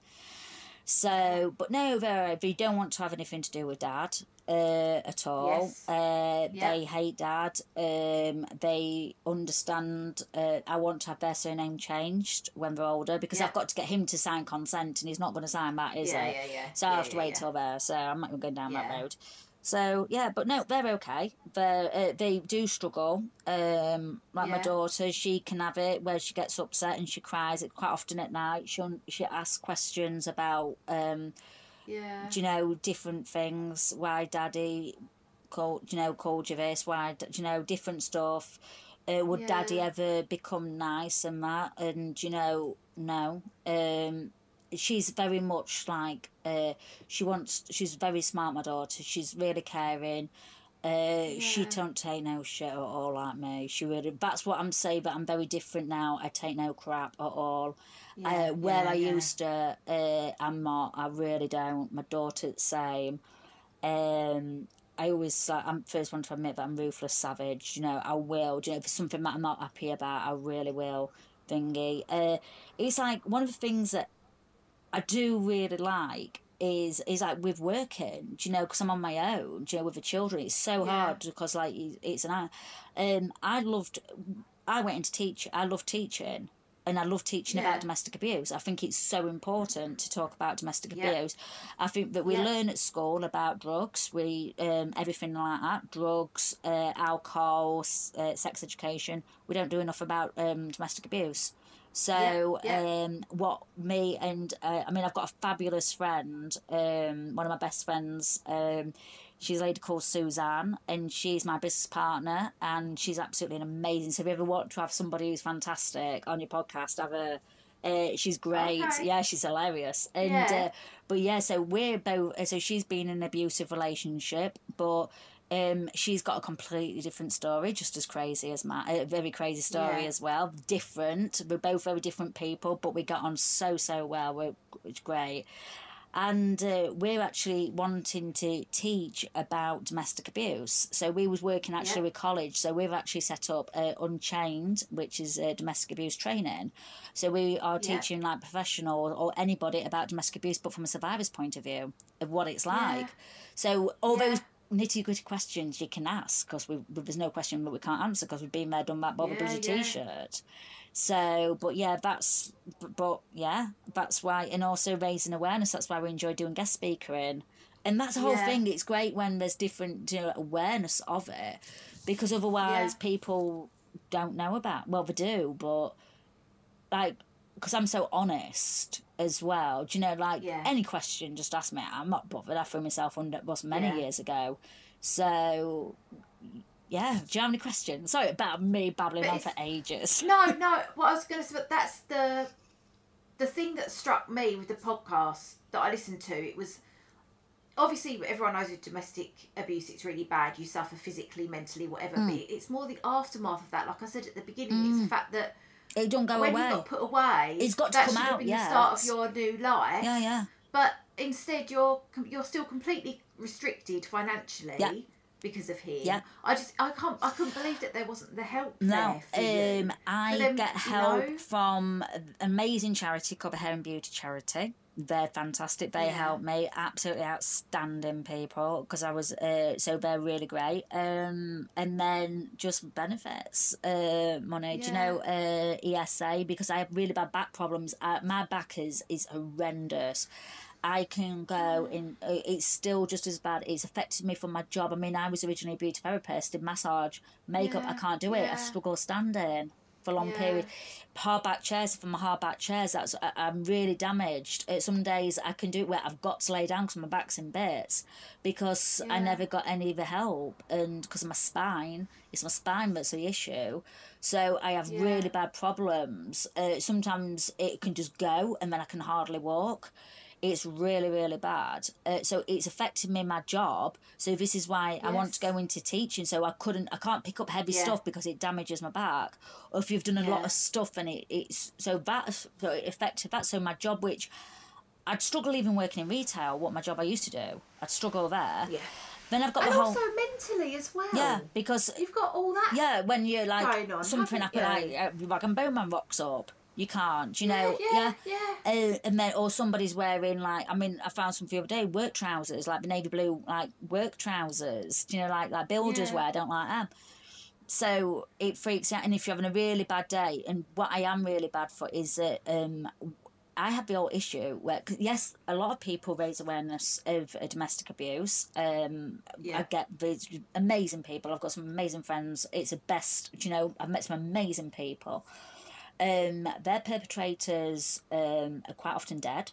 So, but no, they they don't want to have anything to do with dad uh, at all. Yes. Uh, Yeah. They hate dad. Um, they understand. Uh, I want to have their surname changed when they're older because Yeah. I've got to get him to sign consent, and he's not going to sign that, is Yeah, he? yeah, yeah. So I Yeah, have to yeah, wait yeah. till there. So I'm not even going down that Yeah. road. So yeah, but no, they're okay. They uh, they do struggle. Um, like my Yeah. daughter, she can have it where she gets upset and she cries. It quite often at night. She she asks questions about um, Yeah. do you know, different things. Why daddy called, you know, called you this? Why, do you know, different stuff. Uh, would daddy Yeah. ever become nice and that? And you know, no. Um, she's very much like uh, she wants. She's very smart. My daughter. She's really caring. Uh, She Yeah. don't take no shit at all like me. She really. That's what I'm saying. But I'm very different now. I take no crap at all. Yeah, Uh, where yeah, I yeah. used to, uh, I'm not. I really don't. My daughter the same. Um, I always, uh, I'm the first one to admit that I'm ruthless savage. You know, I will. You know, if it's something that I'm not happy about, I really will. Thingy. Uh, it's like one of the things that I do really like is is like with working, do you know, because I'm on my own, do you know, with the children, it's so Yeah. hard because like it's an um I loved I went into teach I love teaching, and I love teaching Yeah. about domestic abuse. I think it's so important to talk about domestic Yeah. abuse. I think that we Yeah. learn at school about drugs, we um everything like that, drugs, uh, alcohol, s- uh, sex education. We don't do enough about um domestic abuse. So, Yeah, yeah. um, what me and uh, I mean, I've got a fabulous friend, um, one of my best friends. Um, she's a lady called Suzanne, and she's my business partner, and she's absolutely an amazing. So, if you ever want to have somebody who's fantastic on your podcast, have a. Uh, she's great. Okay. Yeah, she's hilarious. And Yeah. uh, but yeah, so we're both. So she's been in an abusive relationship, but Um, she's got a completely different story, just as crazy as Matt. A very crazy story Yeah. as well. Different. We're both very different people, but we got on so, so well. We're, it's great. And uh, we're actually wanting to teach about domestic abuse. So we was working actually Yeah. with college. So we've actually set up uh, Unchained, which is uh, domestic abuse training. So we are Yeah. teaching like professional or anybody about domestic abuse, but from a survivor's point of view of what it's like. Yeah. So all Yeah. those nitty gritty questions you can ask, because we there's no question that we can't answer because we've been there, done that, bought a Yeah, bloody yeah. t-shirt. So, but yeah, that's but, but yeah, that's why, and also raising awareness. That's why we enjoy doing guest speakering, and that's the whole Yeah. thing. It's great when there's different, you know, awareness of it, because otherwise Yeah. people don't know about. Well, they do, but like, because I'm so honest as well. Do you know, like Yeah. any question, just ask me. I'm not bothered. I threw myself under. It was many Yeah. years ago, so. Yeah, do you have any questions? Sorry about me babbling But on for it's- ages. No, no. What I was going to say, but that's the the thing that struck me with the podcast that I listened to. It was obviously everyone knows with domestic abuse, it's really bad. You suffer physically, mentally, whatever. Mm. But it's more the aftermath of that. Like I said at the beginning, it's the fact that It don't go when away. you got put away, It's got to that come should have out, been yeah, the start of it's- your new life. Yeah, yeah. But instead, you're you're still completely restricted financially. Yeah. Because of him, Yeah. I just I can't I couldn't believe that there wasn't the help No, there for you. um, I For them, get you help know? from an amazing charity called the Hair and Beauty Charity. They're fantastic. They Yeah. help me. Absolutely outstanding people, because I was uh, so they're really great. Um, and then just benefits, uh, money. Do you Yeah. know uh, E S A? Because I have really bad back problems. Uh, my back is is horrendous. I can go in. uh, It's still just as bad. It's affected me from my job. I mean, I was originally a beauty therapist, did massage, makeup. I Yeah, can't do it. I yeah. struggle standing for long Yeah. period. Hard back chairs, from my hard back chairs, that's I, I'm really damaged. Uh, some days I can do it where I've got to lay down because my back's in bits, because I Yeah. never got any of the help, and because of my spine, it's my spine that's the issue. So I have Yeah. really bad problems. Uh, sometimes it can just go, and then I can hardly walk. It's really, really bad. Uh, so it's affected me in my job. So this is why I want to Yes. go into teaching. So I couldn't, I can't pick up heavy Yeah. stuff because it damages my back. Or if you've done a lot Yeah. of stuff and it, it's so that so it affected that. So my job, which I'd struggle even working in retail, what my job I used to do, I'd struggle there. Yeah. Then I've got And the whole also mentally as well. yeah, because You've got all that. yeah, when you're like Going on, something haven't happened, you? like uh, like a bowman rocks up, you can't, you know, Yeah, yeah, yeah. Uh, and then or somebody's wearing like, I mean, I found some the other day, work trousers, like the navy blue like work trousers, you know, like like builders Yeah. wear. I don't like them. So it freaks out, and if you're having a really bad day, and what I am really bad for is that um, I have the old issue where, 'cause yes, a lot of people raise awareness of uh, domestic abuse. Um, Yeah. I get these amazing people. I've got some amazing friends. It's the best, you know, I've met some amazing people. Um, their perpetrators um, are quite often dead.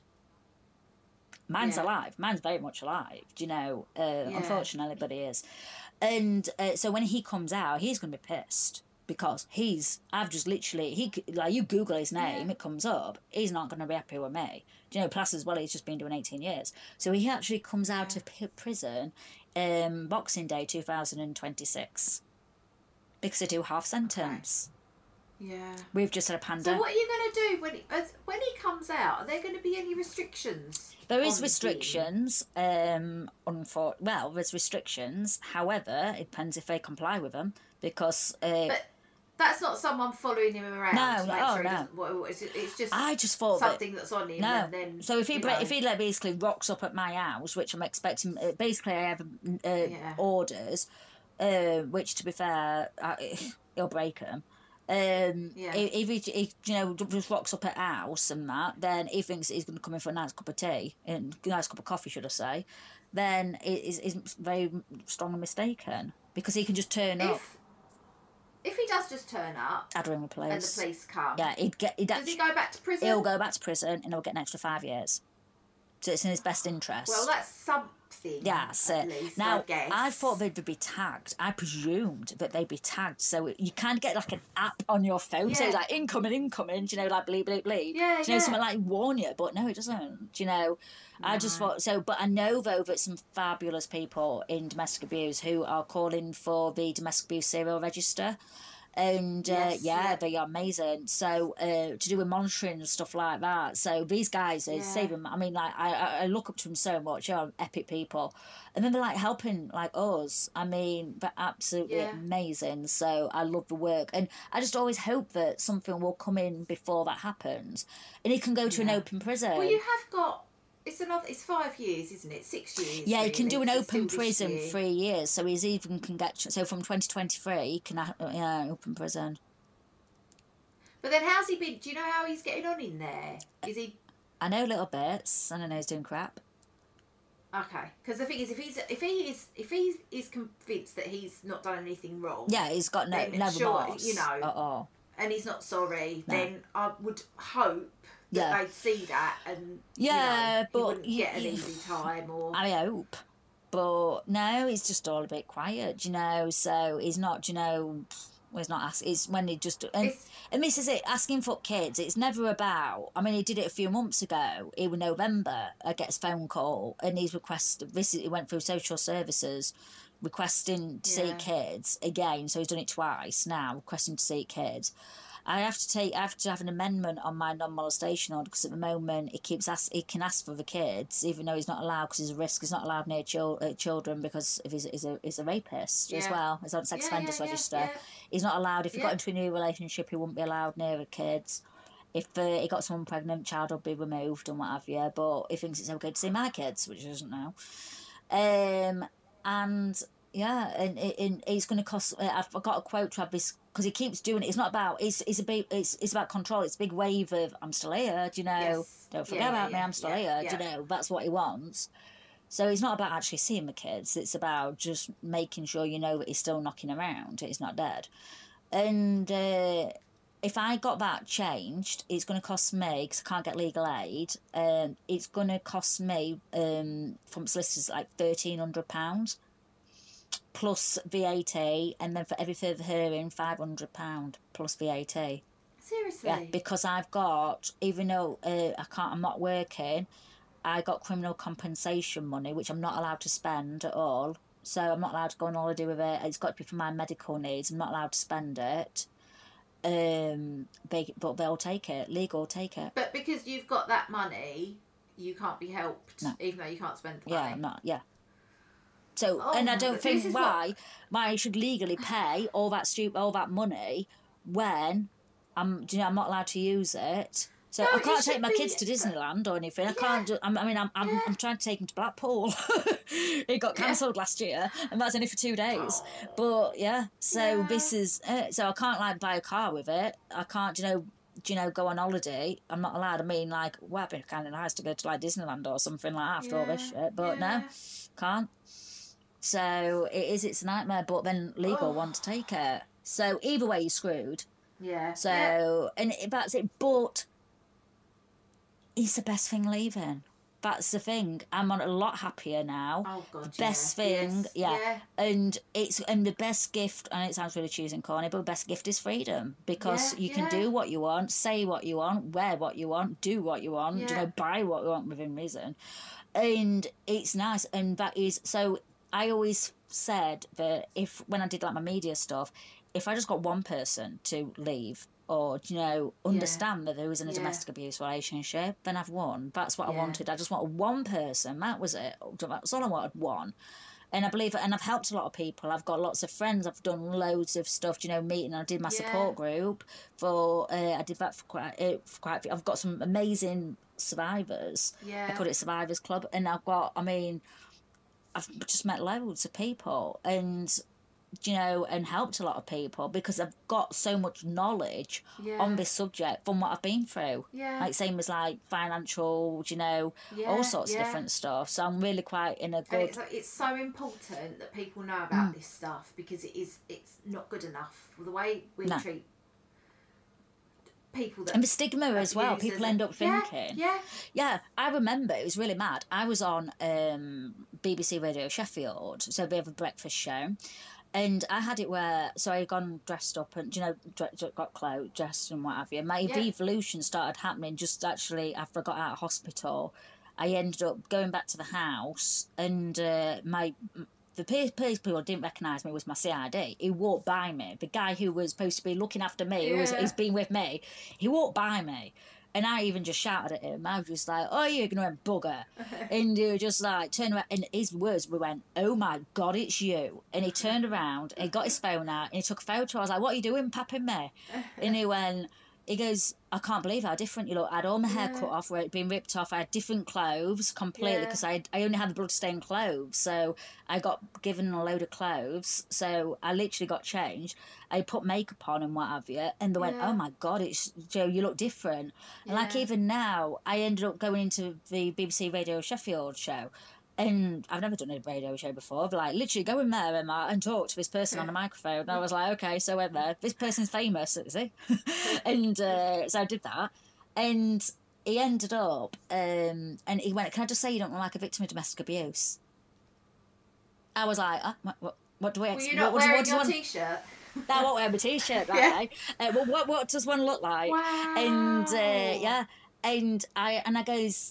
Mine's Yeah. alive. Mine's very much alive, do you know, uh, Yeah. unfortunately, but he is. And uh, so when he comes out, he's going to be pissed. Because he's, I've just literally, he c- like you Google his name, Yeah. it comes up. He's not going to be happy with me. Do you know? Plus, as well, he's just been doing eighteen years. So he actually comes out Yeah. of p- prison, um, Boxing Day two thousand twenty-six, because they do half sentence. Yeah. We've just had a panda. So what are you going to do when he, as, when he comes out? Are there going to be any restrictions? There is on restrictions. Um, unfor- well, there's restrictions. However, it depends if they comply with them, because. Uh, him? But that's not someone following him around. No, to make oh, sure he no. doesn't- well, it's, it's just I just thought that- something that's on him. No. And then, So if he you bre- know. if he like basically rocks up at my house, which I'm expecting, uh, basically I have uh, Yeah. orders, uh, which to be fair, I, he'll break them. Um, Yeah. if, if he, he, you know, just rocks up at house and that, then he thinks he's going to come in for a nice cup of tea and a nice cup of coffee, should I say? Then it is is very strongly mistaken, because he can just turn up. if if he does just turn up I'd ring the police. and the police come, Yeah, he'd get. He'd does actually, he go back to prison? he'll go back to prison and he'll get an extra five years. So it's in his best interest. Well, that's something. Yeah, so at least, now I guess. I thought they'd be tagged. I presumed that they'd be tagged, so you kind of get like an app on your phone, so Yeah. it's like incoming, incoming. Do you know, like bleep, bleep, bleep. Yeah, Do you know, yeah. something like warn you, but no, it doesn't. Do you know? I just thought so, but I know though that some fabulous people in domestic abuse who are calling for the domestic abuse serial register. And uh, Yes, yeah, yeah. they are amazing. So uh, to do with monitoring and stuff like that. So these guys are Yeah. saving. I mean, like I, I I look up to them so much. They're epic people, and then they're like helping like us. I mean, they're absolutely Yeah. amazing. So I love the work, and I just always hope that something will come in before that happens, and he can go to an Yeah. open prison. Well, you have got. It's another. It's five years, isn't it? Six years. Yeah, he can do really, an 'cause it's open still this prison year. three years, so he's even can get so from twenty twenty three he can ha- yeah open prison. But then, how's he been? Do you know how he's getting on in there? Is he I know little bits. I don't know he's doing crap. okay? Because the thing is, if he's if he is if he is convinced that he's not done anything wrong, Yeah, he's got no Then no sure, remorse you know, at all. and he's not sorry, No. then I would hope that Yeah. they'd see that and Yeah, you know, but he wouldn't you- get an you- easy time or I hope, but no, he's just all a bit quiet, you know. So he's not, you know, well, he's not asking. It's when he just and, It's- and this is it. Asking for kids, it's never about. I mean, he did it a few months ago. It was November. I get his phone call and he's requested. This he went through social services, requesting to see Yeah. kids again. So he's done it twice now, requesting to see kids. I have to take. I have to have an amendment on my non-molestation order because at the moment he keeps ask. He can ask for the kids, even though he's not allowed because he's a risk. He's not allowed near chil- uh, children because if he's, he's a he's a rapist as Yeah. well. He's on sex Yeah, offenders yeah, yeah, register. yeah. He's not allowed. If he Yeah. got into a new relationship, he wouldn't be allowed near the kids. If uh, he got someone pregnant, child will be removed and what have you. But he thinks it's okay to see my kids, which he doesn't know. Um, and yeah, and, and it's going to cost. Uh, I've got a quote to have this because he keeps doing it. It's not about. It's it's a big. It's it's about control. It's a big wave of I'm still here. Do you know? Yes. Don't forget Yeah, yeah, about me. yeah, I'm still yeah, here. Do you yeah. know? That's what he wants. So it's not about actually seeing the kids. It's about just making sure you know that he's still knocking around. He's not dead. And uh, if I got that changed, it's going to cost me because I can't get legal aid. Um, it's going to cost me um, from solicitors like thirteen hundred pounds plus V A T, and then for every further hearing, five hundred pounds plus V A T. seriously. Yeah, because I've got, even though uh, I can't, I'm not working, I got criminal compensation money, which I'm not allowed to spend at all. So I'm not allowed to go on holiday with it. It's got to be for my medical needs. I'm not allowed to spend it. Um, they, but they'll take it. Legal will take it. But because you've got that money, you can't be helped, No. even though you can't spend the Yeah, money. I'm not. Yeah. So, Oh and I my don't God, think this is why what- why I should legally pay all that stupid all that money when I'm, do you know, I'm not allowed to use it. So No, I it can't should take my be- kids to Disneyland or anything. I Yeah. can't. Do, I'm, I mean, I'm I'm, Yeah. I'm trying to take them to Blackpool. It got cancelled last year, and that's only for two days. But yeah, so Yeah. this is it. So I can't like buy a car with it. I can't, you know. Do you know, go on holiday? I'm not allowed. I mean, like, well, it'd be kind of nice to go to like Disneyland or something like that after all this Yeah, shit, but no, yeah. can't. So it is. It's a nightmare. But then legal Oh. want to take it. So either way, you're screwed. Yeah. So yeah. and it, that's it. But it's the best thing leaving. That's the thing. I'm on a lot happier now. Oh, God, The best yeah. thing, Yes, yeah. yeah. And it's and the best gift, and it sounds really cheesy and corny, but the best gift is freedom because Yeah, you can yeah. do what you want, say what you want, wear what you want, do what you want, you Yeah. know, buy what you want within reason, and it's nice. And that is so. I always said that if when I did like my media stuff, if I just got one person to leave or you know understand that there was in a Yeah. domestic abuse relationship, then I've won. That's what I Yeah. wanted. I just wanted one person. That was it. That's all I wanted. One. And I believe, and I've helped a lot of people. I've got lots of friends. I've done loads of stuff. You know, meeting. I did my Yeah. support group for. Uh, I did that for quite. Uh, for quite. a few- I've got some amazing survivors. Yeah. I call it Survivors Club, and I've got. I mean, I've just met loads of people, and you know, and helped a lot of people because I've got so much knowledge Yeah. on this subject from what I've been through. Yeah. Like same as like financial, you know, Yeah, all sorts yeah. of different stuff. So I'm really quite in a And good. it's like, it's so important that people know Mm. about this stuff because it is it's not good enough. The way we No. treat people that and the stigma as well. abuse People us. end up Yeah, thinking. yeah. Yeah, I remember it was really mad. I was on um, B B C Radio Sheffield, so we have a breakfast show. And I had it where, so I had gone dressed up and, you know, dre- got clothes, dressed and what have you. My Yeah. evolution started happening just actually after I got out of hospital. I ended up going back to the house, and uh, my the pe- people who didn't recognise me was my C I D. He walked by me. The guy who was supposed to be looking after me, who was, Yeah. he's been with me, he walked by me. And I even just shouted at him. I was just like, "Oh, you ignorant bugger!" And he was just like turned around, and his words we went, "Oh my God, it's you!" And he turned around, and he got his phone out, and he took a photo. I was like, "What are you doing, papping me?" And he went, he goes, "I can't believe how different you look. I had all my hair cut off, where it'd been ripped off. I had different clothes completely Yeah. because I I only had the blood-stained clothes, so I got given a load of clothes. So I literally got changed. I put makeup on and what have you, and they went, Yeah. "Oh my God, it's Joe, you look different." And like Yeah. even now, I ended up going into the B B C Radio Sheffield show. And I've never done a radio show before, but like literally go in there, Emma, and talk to this person on the microphone. And I was like, okay, so went there. This person's famous, is he? And uh, so I did that. And he ended up, um, and he went, "Can I just say you don't look like a victim of domestic abuse?" I was like, uh, what, what, what do we Were ex- you not what, what, wearing what does your one- t-shirt? No, I won't wear my t-shirt that Yeah. day. Uh, well, what what does one look like? Wow. And uh, yeah, and I and I goes,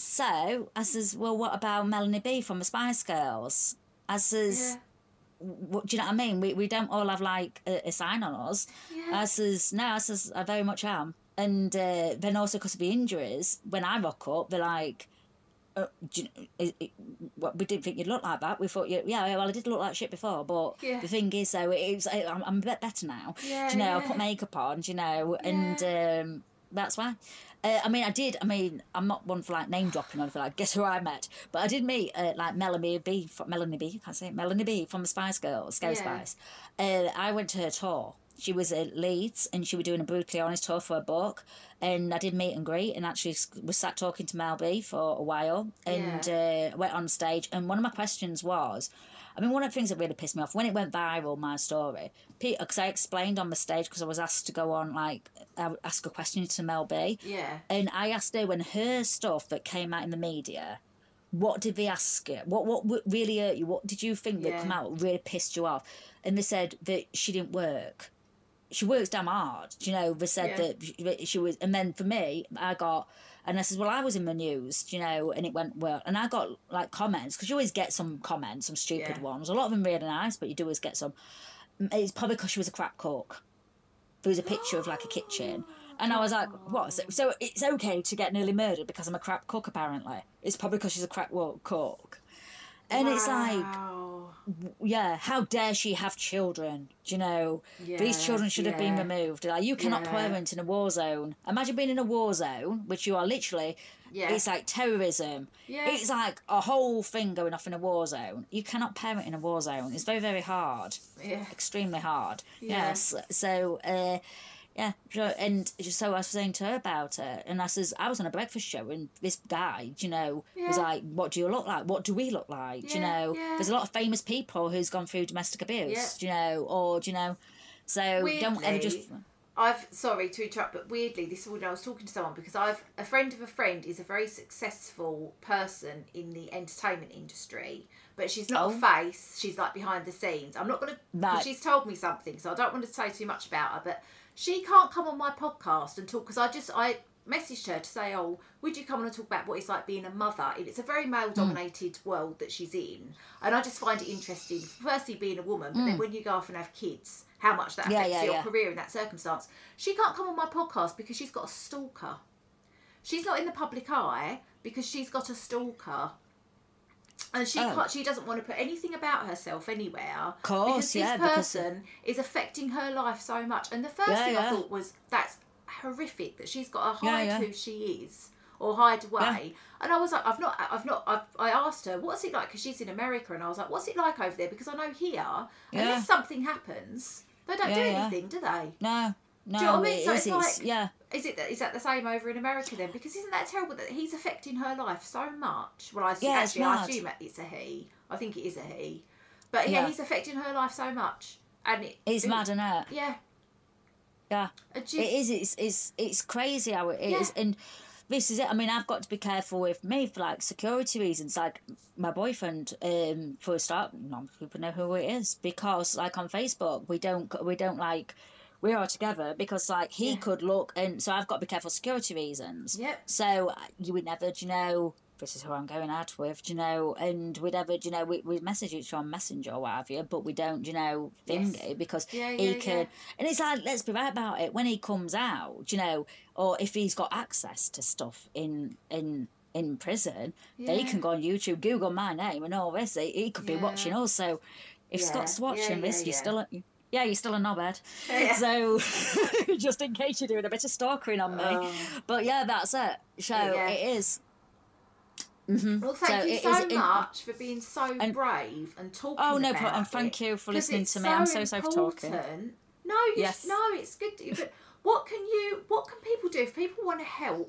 so I says, well, what about Melanie B from the Spice Girls? I says, Yeah. what, do you know what I mean? We we don't all have like a, a sign on us. Yeah. I says, no, I says, I very much am. And uh, then also because of the injuries, when I rock up, they're like, uh, do you, it, it, what, we didn't think you'd look like that. We thought, you, yeah, well, I did look like shit before, but Yeah. the thing is, though, it was, I'm, I'm a bit better now. Yeah, do you know, I yeah. put makeup on, do you know, and um, that's why. Uh, I mean, I did. I mean, I'm not one for like name dropping or anything. Like, guess who I met? But I did meet uh, like Melanie B. From, Melanie B. Can't say it, Melanie B. from the Spice Girls, Go Yeah. Spice. Uh, I went to her tour. She was at Leeds, and she was doing a brutally honest tour for a book. And I did meet and greet, and actually was sat talking to Mel B for a while, and uh, went on stage. And one of my questions was, I mean, one of the things that really pissed me off when it went viral, my story, because I explained on the stage because I was asked to go on, like, I would ask a question to Mel B. Yeah. And I asked her when her stuff that came out in the media, what did they ask you? What what w- really hurt you? What did you think that Yeah. come out really pissed you off? And they said that she didn't work. She works damn hard. You know, they said Yeah. that she, that she was, and then for me, I got, and I said, well, I was in the news, you know, and it went well. And I got like comments, because you always get some comments, some stupid Yeah. ones. A lot of them really nice, but you do always get some. It's probably because she was a crap cook. There was a picture of like a kitchen. And I was like, what? So, so it's okay to get nearly murdered because I'm a crap cook, apparently. It's probably because she's a crap wo- cook. And it's like, Wow. yeah, how dare she have children? Do you know, these Yeah, children should have been yeah. removed. Like, you cannot Yeah. parent in a war zone. Imagine being in a war zone, which you are literally, Yeah. it's like terrorism. Yeah. It's like a whole thing going off in a war zone. You cannot parent in a war zone. It's very, very hard. Yeah. Extremely hard. Yeah. Yes. So, uh, yeah, so- and just so I was saying to her about it, and I says, I was on a breakfast show, and this guy, do you know, was Yeah. like, what do you look like? What do we look like? Do you Yeah, know, yeah. there's a lot of famous people who's gone through domestic abuse, Yeah. do you know, or, do you know, so don't ever just... Weirdly, I've sorry to interrupt, but weirdly, this is when I was talking to someone because I've a friend of a friend is a very successful person in the entertainment industry, but she's not Oh. a face. She's like behind the scenes. I'm not gonna. Right. She's told me something, so I don't want to say too much about her. But she can't come on my podcast and talk because I just I messaged her to say, oh, would you come on and talk about what it's like being a mother? And it's a very male-dominated Mm. world that she's in, and I just find it interesting. Firstly, being a woman, but then when you go off and have kids, how much that Mm. Yeah, affects yeah, your yeah. career in that circumstance. She can't come on my podcast because she's got a stalker. She's not in the public eye because she's got a stalker. And she Oh. can't, she doesn't want to put anything about herself anywhere. Course, because this yeah, because- person is affecting her life so much. And the first Yeah, thing I yeah. thought was, that's horrific that she's got to Yeah, hide yeah. who she is or hide away. And I was like, I've not, I've not, I've, I asked her, what's it like? Because she's in America. And I was like, what's it like over there? Because I know here, Yeah. unless something happens, they don't Yeah, do yeah. anything, do they? No, no, Do you know what I mean? it So is, it's it's- like, yeah. is it is that the same over in America then? Because isn't that terrible that he's affecting her life so much? Well, I assume, Yeah, it's actually I mad. assume it's a he. I think it is a he. But yeah, Yeah. he's affecting her life so much, and it, It's it- mad, isn't it? Yeah, Yeah, just, it is. It's it's it's crazy how it is, Yeah. and this is it. I mean, I've got to be careful with me for like security reasons. Like my boyfriend, um, for a start, none of people know who it is because, like on Facebook, we don't we don't like we are together because like he Yeah. could look, and so I've got to be careful for security reasons. Yep. So you would never, do you know, this is who I'm going out with, do you know, and we never, do you know, we, we message each other on Messenger or what have you, but we don't, do you know, thing Yes. it because Yeah, he yeah, can, yeah. and it's like, let's be right about it, when he comes out, do you know, or if he's got access to stuff in, in, in prison, they Yeah. can go on YouTube, Google my name and all this, he, he could be Yeah. watching us, so if Yeah. Scott's Yeah, watching yeah, this, you're yeah. still a, yeah, you're still a knobhead. Yeah. So, just in case you're doing a bit of stalking on me. Oh. But yeah, that's it. So, Yeah. it is. Mm-hmm. Well, thank So you it so is in- much for being so and- brave and talking Oh, no about problem. And it, thank you for 'cause listening it's to me. I'm so sorry for talking. important. No, you Yes. no, it's good. To, but what can you? What can people do if people want to help?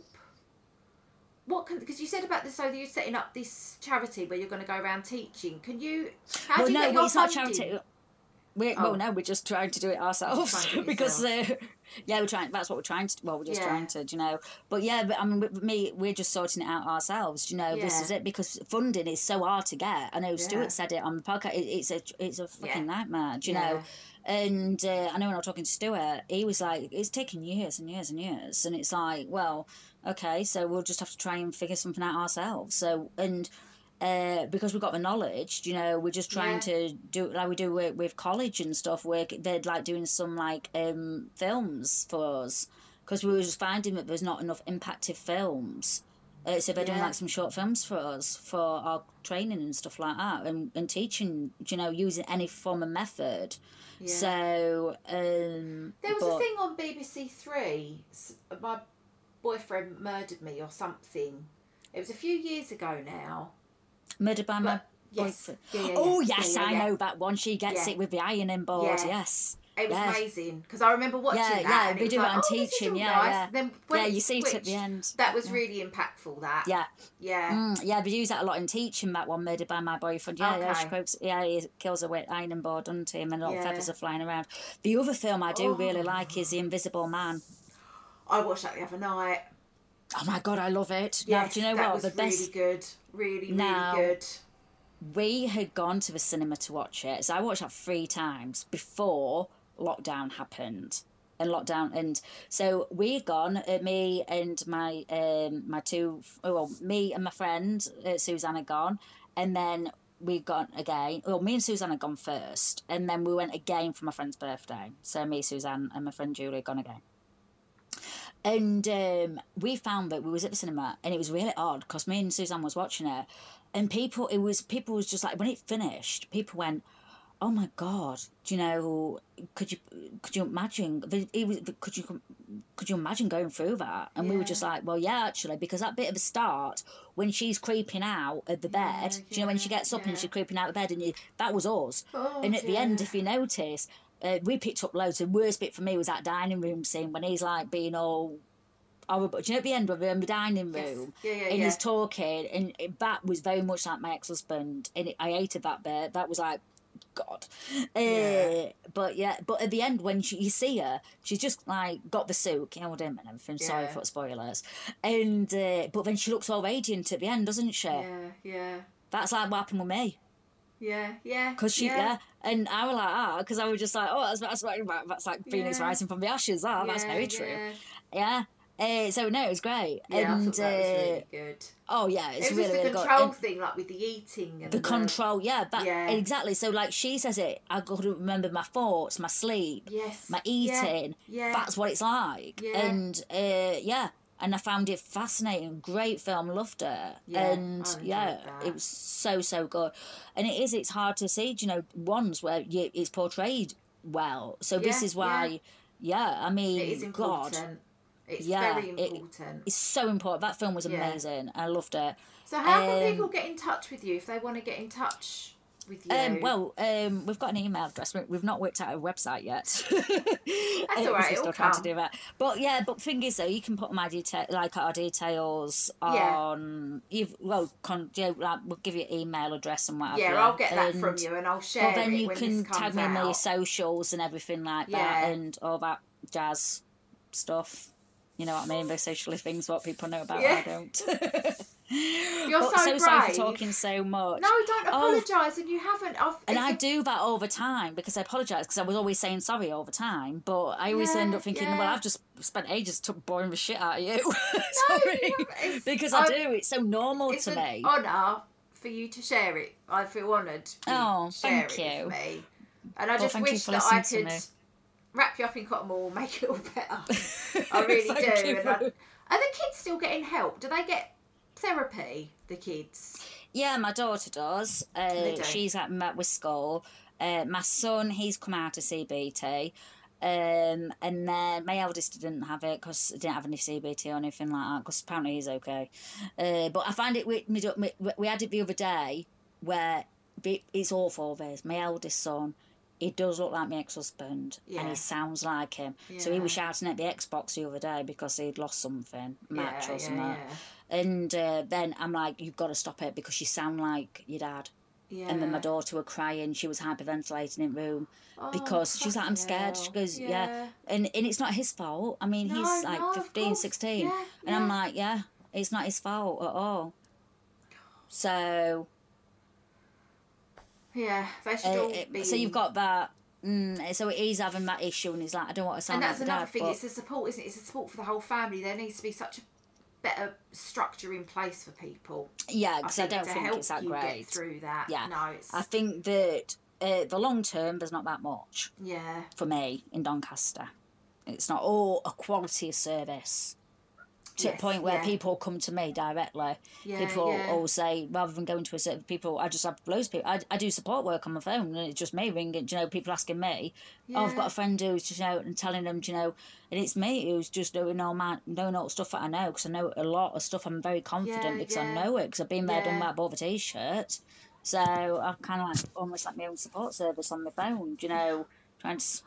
What can? Because you said about this, so you're setting up this charity where you're going to go around teaching. Can you? How Well, do you no, get your it's not funding? charity. We, Oh. Well, no, we're just trying to do it ourselves Just trying to do it because, uh, yeah, we're trying. That's what we're trying to. Well, we're just Yeah. trying to, do you know. But yeah, but I mean, with me, we're just sorting it out ourselves. do You know, this Yeah. is it because funding is so hard to get. I know Yeah. Stuart said it on the podcast. It, it's a, it's a fucking Yeah. nightmare. Do you Yeah. know? And uh, I know when I was talking to Stuart, he was like, it's taking years and years and years, and it's like, well, okay, so we'll just have to try and figure something out ourselves. So and. Uh, because we've got the knowledge, you know, we're just trying Yeah. to do like we do with, with college and stuff. Where they're like doing some like um films for us because we were just finding that there's not enough impactful films. Uh, so they're doing Yeah. like some short films for us for our training and stuff like that, and, and teaching, you know, using any form of method. Yeah. So um, There was but, a thing on B B C Three. s- My boyfriend murdered me or something. It was a few years ago now. Murdered by my But yes, boyfriend. yeah, yeah, yeah. Oh yes, Yeah, yeah, I yeah. know that one. She gets Yeah. it with the ironing board. Yeah. Yes. It was Yeah. amazing because I remember watching Yeah, that. yeah, and we it was do it like, on oh, this is teaching, all yeah, nice. yeah. Then when Yeah, it you see it at the switched, end. That was Yeah. really impactful. That Yeah. yeah, Mm, yeah, we use that a lot in teaching. That one, Murdered by My Boyfriend. Yeah, yeah, she Okay. quotes, yeah, he kills her with ironing board, doesn't he? And a lot Yeah. of feathers are flying around. The other film I do Oh. really like is The Invisible Man. I watched that the other night. Oh my god, I love it. Now, Yes, do you know that what? was The best. really good. Really, Now- really good. We had gone to the cinema to watch it, so I watched that three times before lockdown happened. And lockdown, and so we'd gone. Uh, me and my um my two, oh, well, me and my friend uh, Suzanne had gone, and then we'd gone again. Well, me and Suzanne had gone first, and then we went again for my friend's birthday. So me, Suzanne, and my friend Julie had gone again. And um, we found that we was at the cinema, and it was really odd because me and Suzanne was watching it, and people, it was people was just like when it finished, people went, "Oh my god, do you know? Could you could you imagine? It was, could you could you imagine going through that?" And we were Yeah. just like, "Well, yeah, actually, because that bit of the start when she's creeping out of the bed, Yeah, do you know when she yeah, gets up and yeah. she's creeping out of bed, and you, that was us. Oh, and at the end, dear. if you notice." Uh, we picked up loads. The worst bit for me was that dining room scene when he's like being all horrible. Do you know at the end of the dining Yes. room Yeah, yeah, and yeah. he's talking, and it, that was very much like my ex-husband, and it, I hated that bit. That was like, God. Uh, Yeah. But yeah, but at the end when she, you see her, she's just like got the suit, killed him and everything. Sorry Yeah. for spoilers. And uh, but then she looks all radiant at the end, doesn't she? Yeah, yeah, That's like what happened with me. yeah, yeah. Cause she, yeah. and I was like, ah, because I was just like, oh, that's that's like, that's like Phoenix Yeah. rising from the ashes. Ah, that's Yeah, very true. Yeah, Yeah. Uh, so no, it was great. yeah and I thought that was uh, really good. oh yeah, it's It was really just really the good. control And thing, like with the eating and the control, yeah, that Yeah. exactly. So like she says it, I got to remember my thoughts, my sleep, Yes. my Yeah, eating. yeah. That's what it's like. Yeah. And uh, yeah. And I found it fascinating. Great film, loved it. Yeah, and I enjoyed yeah, that. it was so, so good. And it is, it's hard to see, you know, ones where you, it's portrayed well. So this Yeah, is why, yeah, I mean, It is God, important. It's yeah, very it- important. it's so important. That film was Yeah. amazing. I loved it. So how um, can people get in touch with you if they want to get in touch with you? Um, well, um, we've got an email address. We- We've not worked out a website yet. That's all right, We're it'll still trying to come. do that. But yeah, but thing is though, you can put my detail, like our details Yeah. on. You've well, con, you know, like we'll give you an email address and whatever. yeah, I'll get that and, from you and I'll share Well, then it you when can this comes tag me in out. your socials and everything like Yeah. that, and all that jazz stuff. You know what I mean? By socially things what people know about, Yeah. I don't. You're But so, so sorry for brave. talking so much. No, don't Oh, apologise, and you haven't. I've, and it's I a- do that all the time because I apologise because I was always saying sorry all the time. But I always Yeah, end up thinking, yeah. well, I've just spent ages t- boring the shit out of you. No, sorry. you haven't. It's- Because I I'm- do. It's so normal It's to an me. honour for you to share it. I feel honoured for Oh, you to share thank it you. with me. And I Well, just thank you wish for that I listening could to me. wrap you up in cotton wool, make it all better. I really Thank do. you. And I, are the kids still getting help? Do they get therapy, the kids? Yeah, my daughter does. Uh, They do. she's at met with school. Uh, my son, he's come out of C B T. Um, and then my eldest didn't have it because he didn't have any C B T or anything like that because apparently he's okay. Uh, but I find it, we, we, we had it the other day where it's awful, this. My eldest son, he does look like my ex-husband and Yeah. he sounds like him. So he Yeah. was shouting at the Xbox the other day because he'd lost something, match Yeah, or something. yeah, And uh, then I'm like, you've got to stop it because you sound like your dad. yeah. And then my daughter were crying. She was hyperventilating in the room Oh, because she's like, I'm fucking scared. She hell. goes, yeah. Yeah. And and it's not his fault. I mean, No, he's like no, of fifteen, course. sixteen. Yeah, And I'm yeah. like, yeah, it's not his fault at all. So, Yeah, they should uh, all it- be. so you've got that. Mm, so he's having that issue and he's like, I don't want to sound and that's like another dad. thing. but- It's a support, isn't it? It's a support for the whole family. There needs to be such a better structure in place for people. yeah, because I, think don't to think help it's that you great. get through that. Yeah. No, it's I think that uh, the long term, there's not that much yeah. for me in Doncaster. It's not all a quality of service to Yes, the point where yeah. people come to me directly. Yeah, people yeah. all say, rather than going to a certain people, I just have loads of people. I, I do support work on my phone, and it's just me ringing, you know, people asking me, oh, I've got Yeah. a friend who's, you know, and telling them, you know, and it's me who's just doing all my, knowing all the stuff that I know, because I know a lot of stuff. I'm very confident Yeah, because yeah. I know it, because I've been there, done Yeah. that, bought a t-shirt. So I kind of like, almost like my own support service on my phone, you know, trying to... s-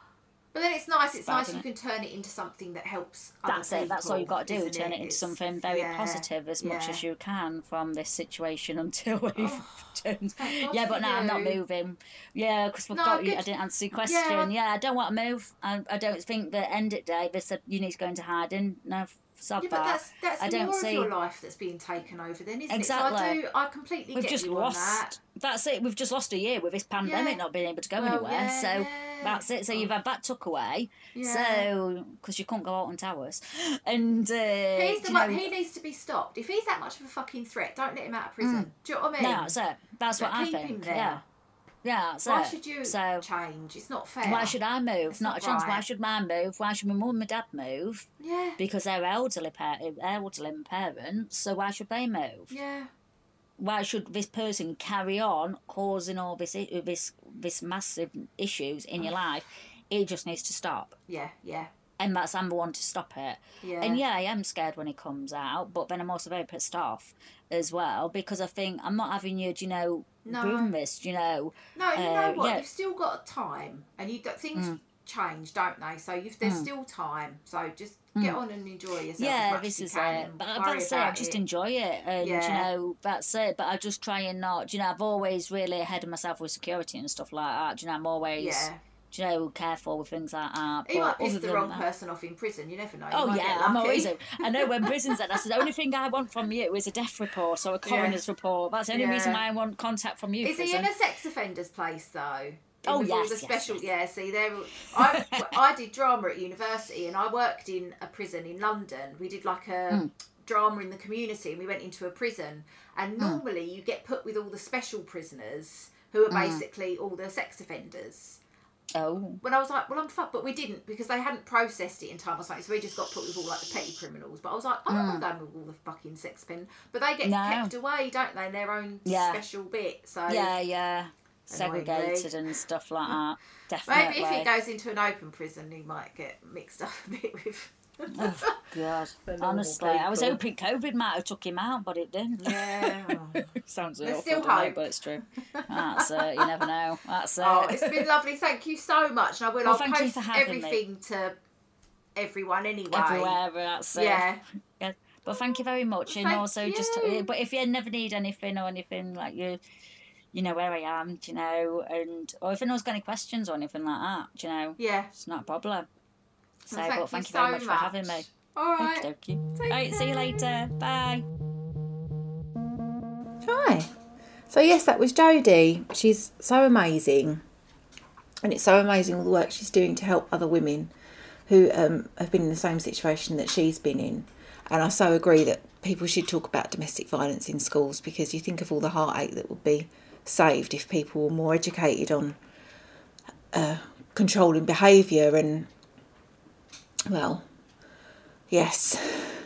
But then it's nice. It's nice Bagging you it. can turn it into something that helps. Other That's it. That's all people, you've got to do. isn't Turn it into It's- something very yeah, positive as much yeah. as you can from this situation until we've Oh, turned. thank God Yeah, for but now I'm not you. moving. Yeah, because No, forgot you. I good. didn't answer your question. Yeah, I don't want to move. I, I don't think that end it day. They said you need to go into hiding. No, sod Yeah, but that. that's that's I don't more see. of your life that's being taken over, then, isn't it? Exactly. So I do. I completely We've get just you on lost. that. That's it. We've just lost a year with this pandemic Yeah. not being able to go Well, anywhere. yeah, so yeah. that's it. So you've had that took away. Yeah. So because you couldn't go out on towers, and uh, He's the do you one. know- He needs to be stopped. If he's that much of a fucking threat, don't let him out of prison. Do you know what I mean? Mm. No, that's it. That's But what I keep him think. there. Yeah. Yeah, that's Why it. should you So change? It's not fair. why should I move? It's Not, not a chance. Why right. should mine move? Why should my mum and my dad move? Yeah. Because they're elderly, par- elderly parents. So why should they move? Yeah. Why should this person carry on causing all this i- this this massive issues in your life? It just needs to stop. Yeah. Yeah. And that's number one, to stop it. Yeah. And yeah, I am scared when it comes out, but then I'm also very pissed off as well because I think I'm not having you, do you know, No. ruin this, do you know. No, you Uh, know what? yeah. You've still got time, and you got things change, don't they? So you've, there's still time. So just get on and enjoy yourself. as Yeah, much this as you is can it. and But worry that's it. I about just it. enjoy it, and you Yeah. know that's it. But I just try and not. Do you know, I've always really ahead of myself with security and stuff like that. Do you know, I'm always, Yeah. do you know, careful with things like that. You But might piss other the than wrong that- person off in prison. You never know. You Oh might yeah, get I'm lucky. always. I know when prison's at. That's the only thing I want from you is a death report or a coroner's report. That's the only Yeah. reason why I want contact from you. Is he prison. in a sex offenders place though? In Oh, with all yes, the yes, special, yes. yeah. See, there. I I did drama at university, and I worked in a prison in London. We did like a Hmm. drama in the community, and we went into a prison. And normally, you get put with all the special prisoners who are basically all the sex offenders. Oh. When I was like, well, I'm fucked, but we didn't because they hadn't processed it in time or something. So we just got put with all like the petty criminals. But I was like, I'm not going with all the fucking sex pen. But they get No. kept away, don't they? In their own Yeah. special bit. So Yeah, yeah. Annoyingly. Segregated and stuff like that. Definitely. maybe if he goes into an open prison, he might get mixed up a bit with. Oh, God. The normal Honestly, I was people. hoping COVID might have took him out, but it didn't. Yeah. Sounds There's awful, still doesn't it? hope. But it's true. That's it. You never know. That's it. Oh, it's been lovely. Thank you so much. And I will. Well, I'll thank you post for having me. everything to everyone anyway. Everywhere. That's it. Yeah. Yeah. But thank you very much, and Thank also just. you. But if you never need anything or anything, like you, you know where I am. Do you know? And or if anyone's got any questions or anything like that, do you know? Yeah. It's not a problem. So, Well, thank but thank you you very so much, for much. having me. All right. Okie dokie. Take All right, see you later. Bye. Hi. So yes, that was Jodie. She's so amazing, and it's so amazing all the work she's doing to help other women who um, have been in the same situation that she's been in. And I so agree that people should talk about domestic violence in schools, because you think of all the heartache that would be saved if people were more educated on uh, controlling behaviour. And well, yes.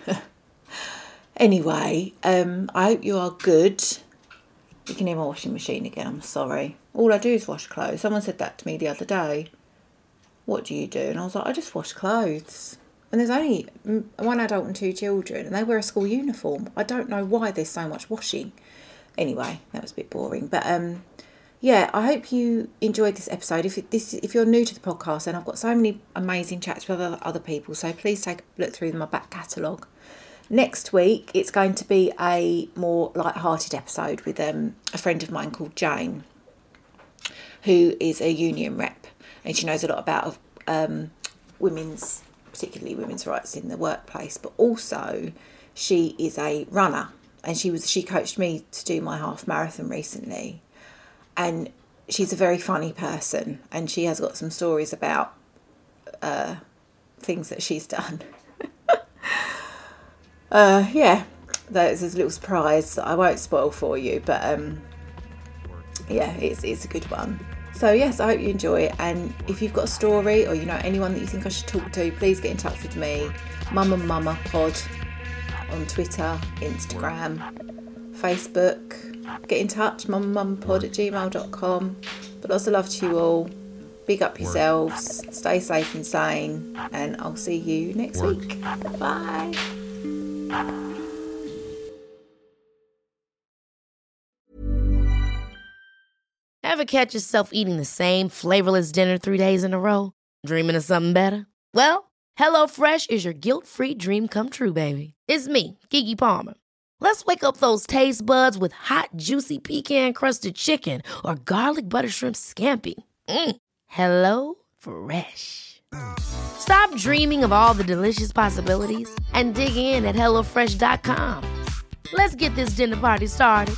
Anyway, um, I hope you are good. You can hear my washing machine again, I'm sorry. All I do is wash clothes. Someone said that to me the other day. What do you do? And I was like, I just wash clothes. And there's only one adult and two children, and they wear a school uniform. I don't know why there's so much washing. Anyway, that was a bit boring. But um, yeah, I hope you enjoyed this episode. If this, if you're new to the podcast, and I've got so many amazing chats with other, other people, so please take a look through my back catalogue. Next week, it's going to be a more light-hearted episode with um, a friend of mine called Jane, who is a union rep, and she knows a lot about um, women's, particularly women's rights in the workplace, but also she is a runner, and she was she coached me to do my half marathon recently, and she's a very funny person, and she has got some stories about uh, things that she's done. Uh, yeah, there's a little surprise that I won't spoil for you, but um, yeah, it's it's a good one. So yes, I hope you enjoy it, and if you've got a story or you know anyone that you think I should talk to, please get in touch with me. Mum and Mama Pod on Twitter, Instagram, Facebook. Get in touch, mum and mama pod at gmail dot com. But lots of love to you all. Big up yourselves. Stay safe and sane, and I'll see you next Work. week. Bye. Ever catch yourself eating the same flavorless dinner three days in a row? Dreaming of something better? Well, HelloFresh is your guilt-free dream come true, baby. It's me, Keke Palmer. Let's wake up those taste buds with hot, juicy pecan-crusted chicken or garlic butter shrimp scampi. Mm. Hello Fresh. Stop dreaming of all the delicious possibilities and dig in at hello fresh dot com. Let's get this dinner party started.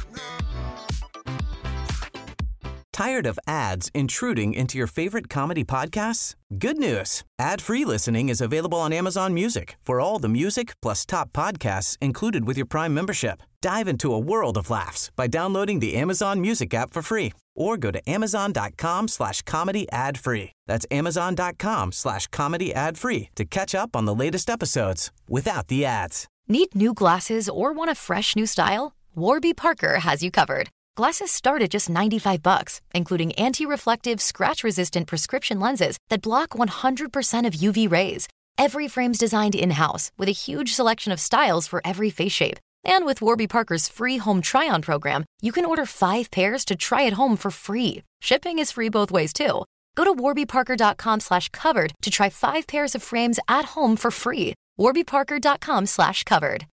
Tired of ads intruding into your favorite comedy podcasts? Good news. Ad-free listening is available on Amazon Music for all the music plus top podcasts included with your Prime membership. Dive into a world of laughs by downloading the Amazon Music app for free or go to amazon.com slash comedy ad free. That's amazon.com slash comedy ad free to catch up on the latest episodes without the ads. Need new glasses or want a fresh new style? Warby Parker has you covered. Glasses start at just ninety-five bucks, including anti-reflective, scratch-resistant prescription lenses that block one hundred percent of U V rays. Every frame's designed in-house with a huge selection of styles for every face shape. And with Warby Parker's free home try-on program, you can order five pairs to try at home for free. Shipping is free both ways, too. Go to warbyparker.com slash covered to try five pairs of frames at home for free. warbyparker.com slash covered.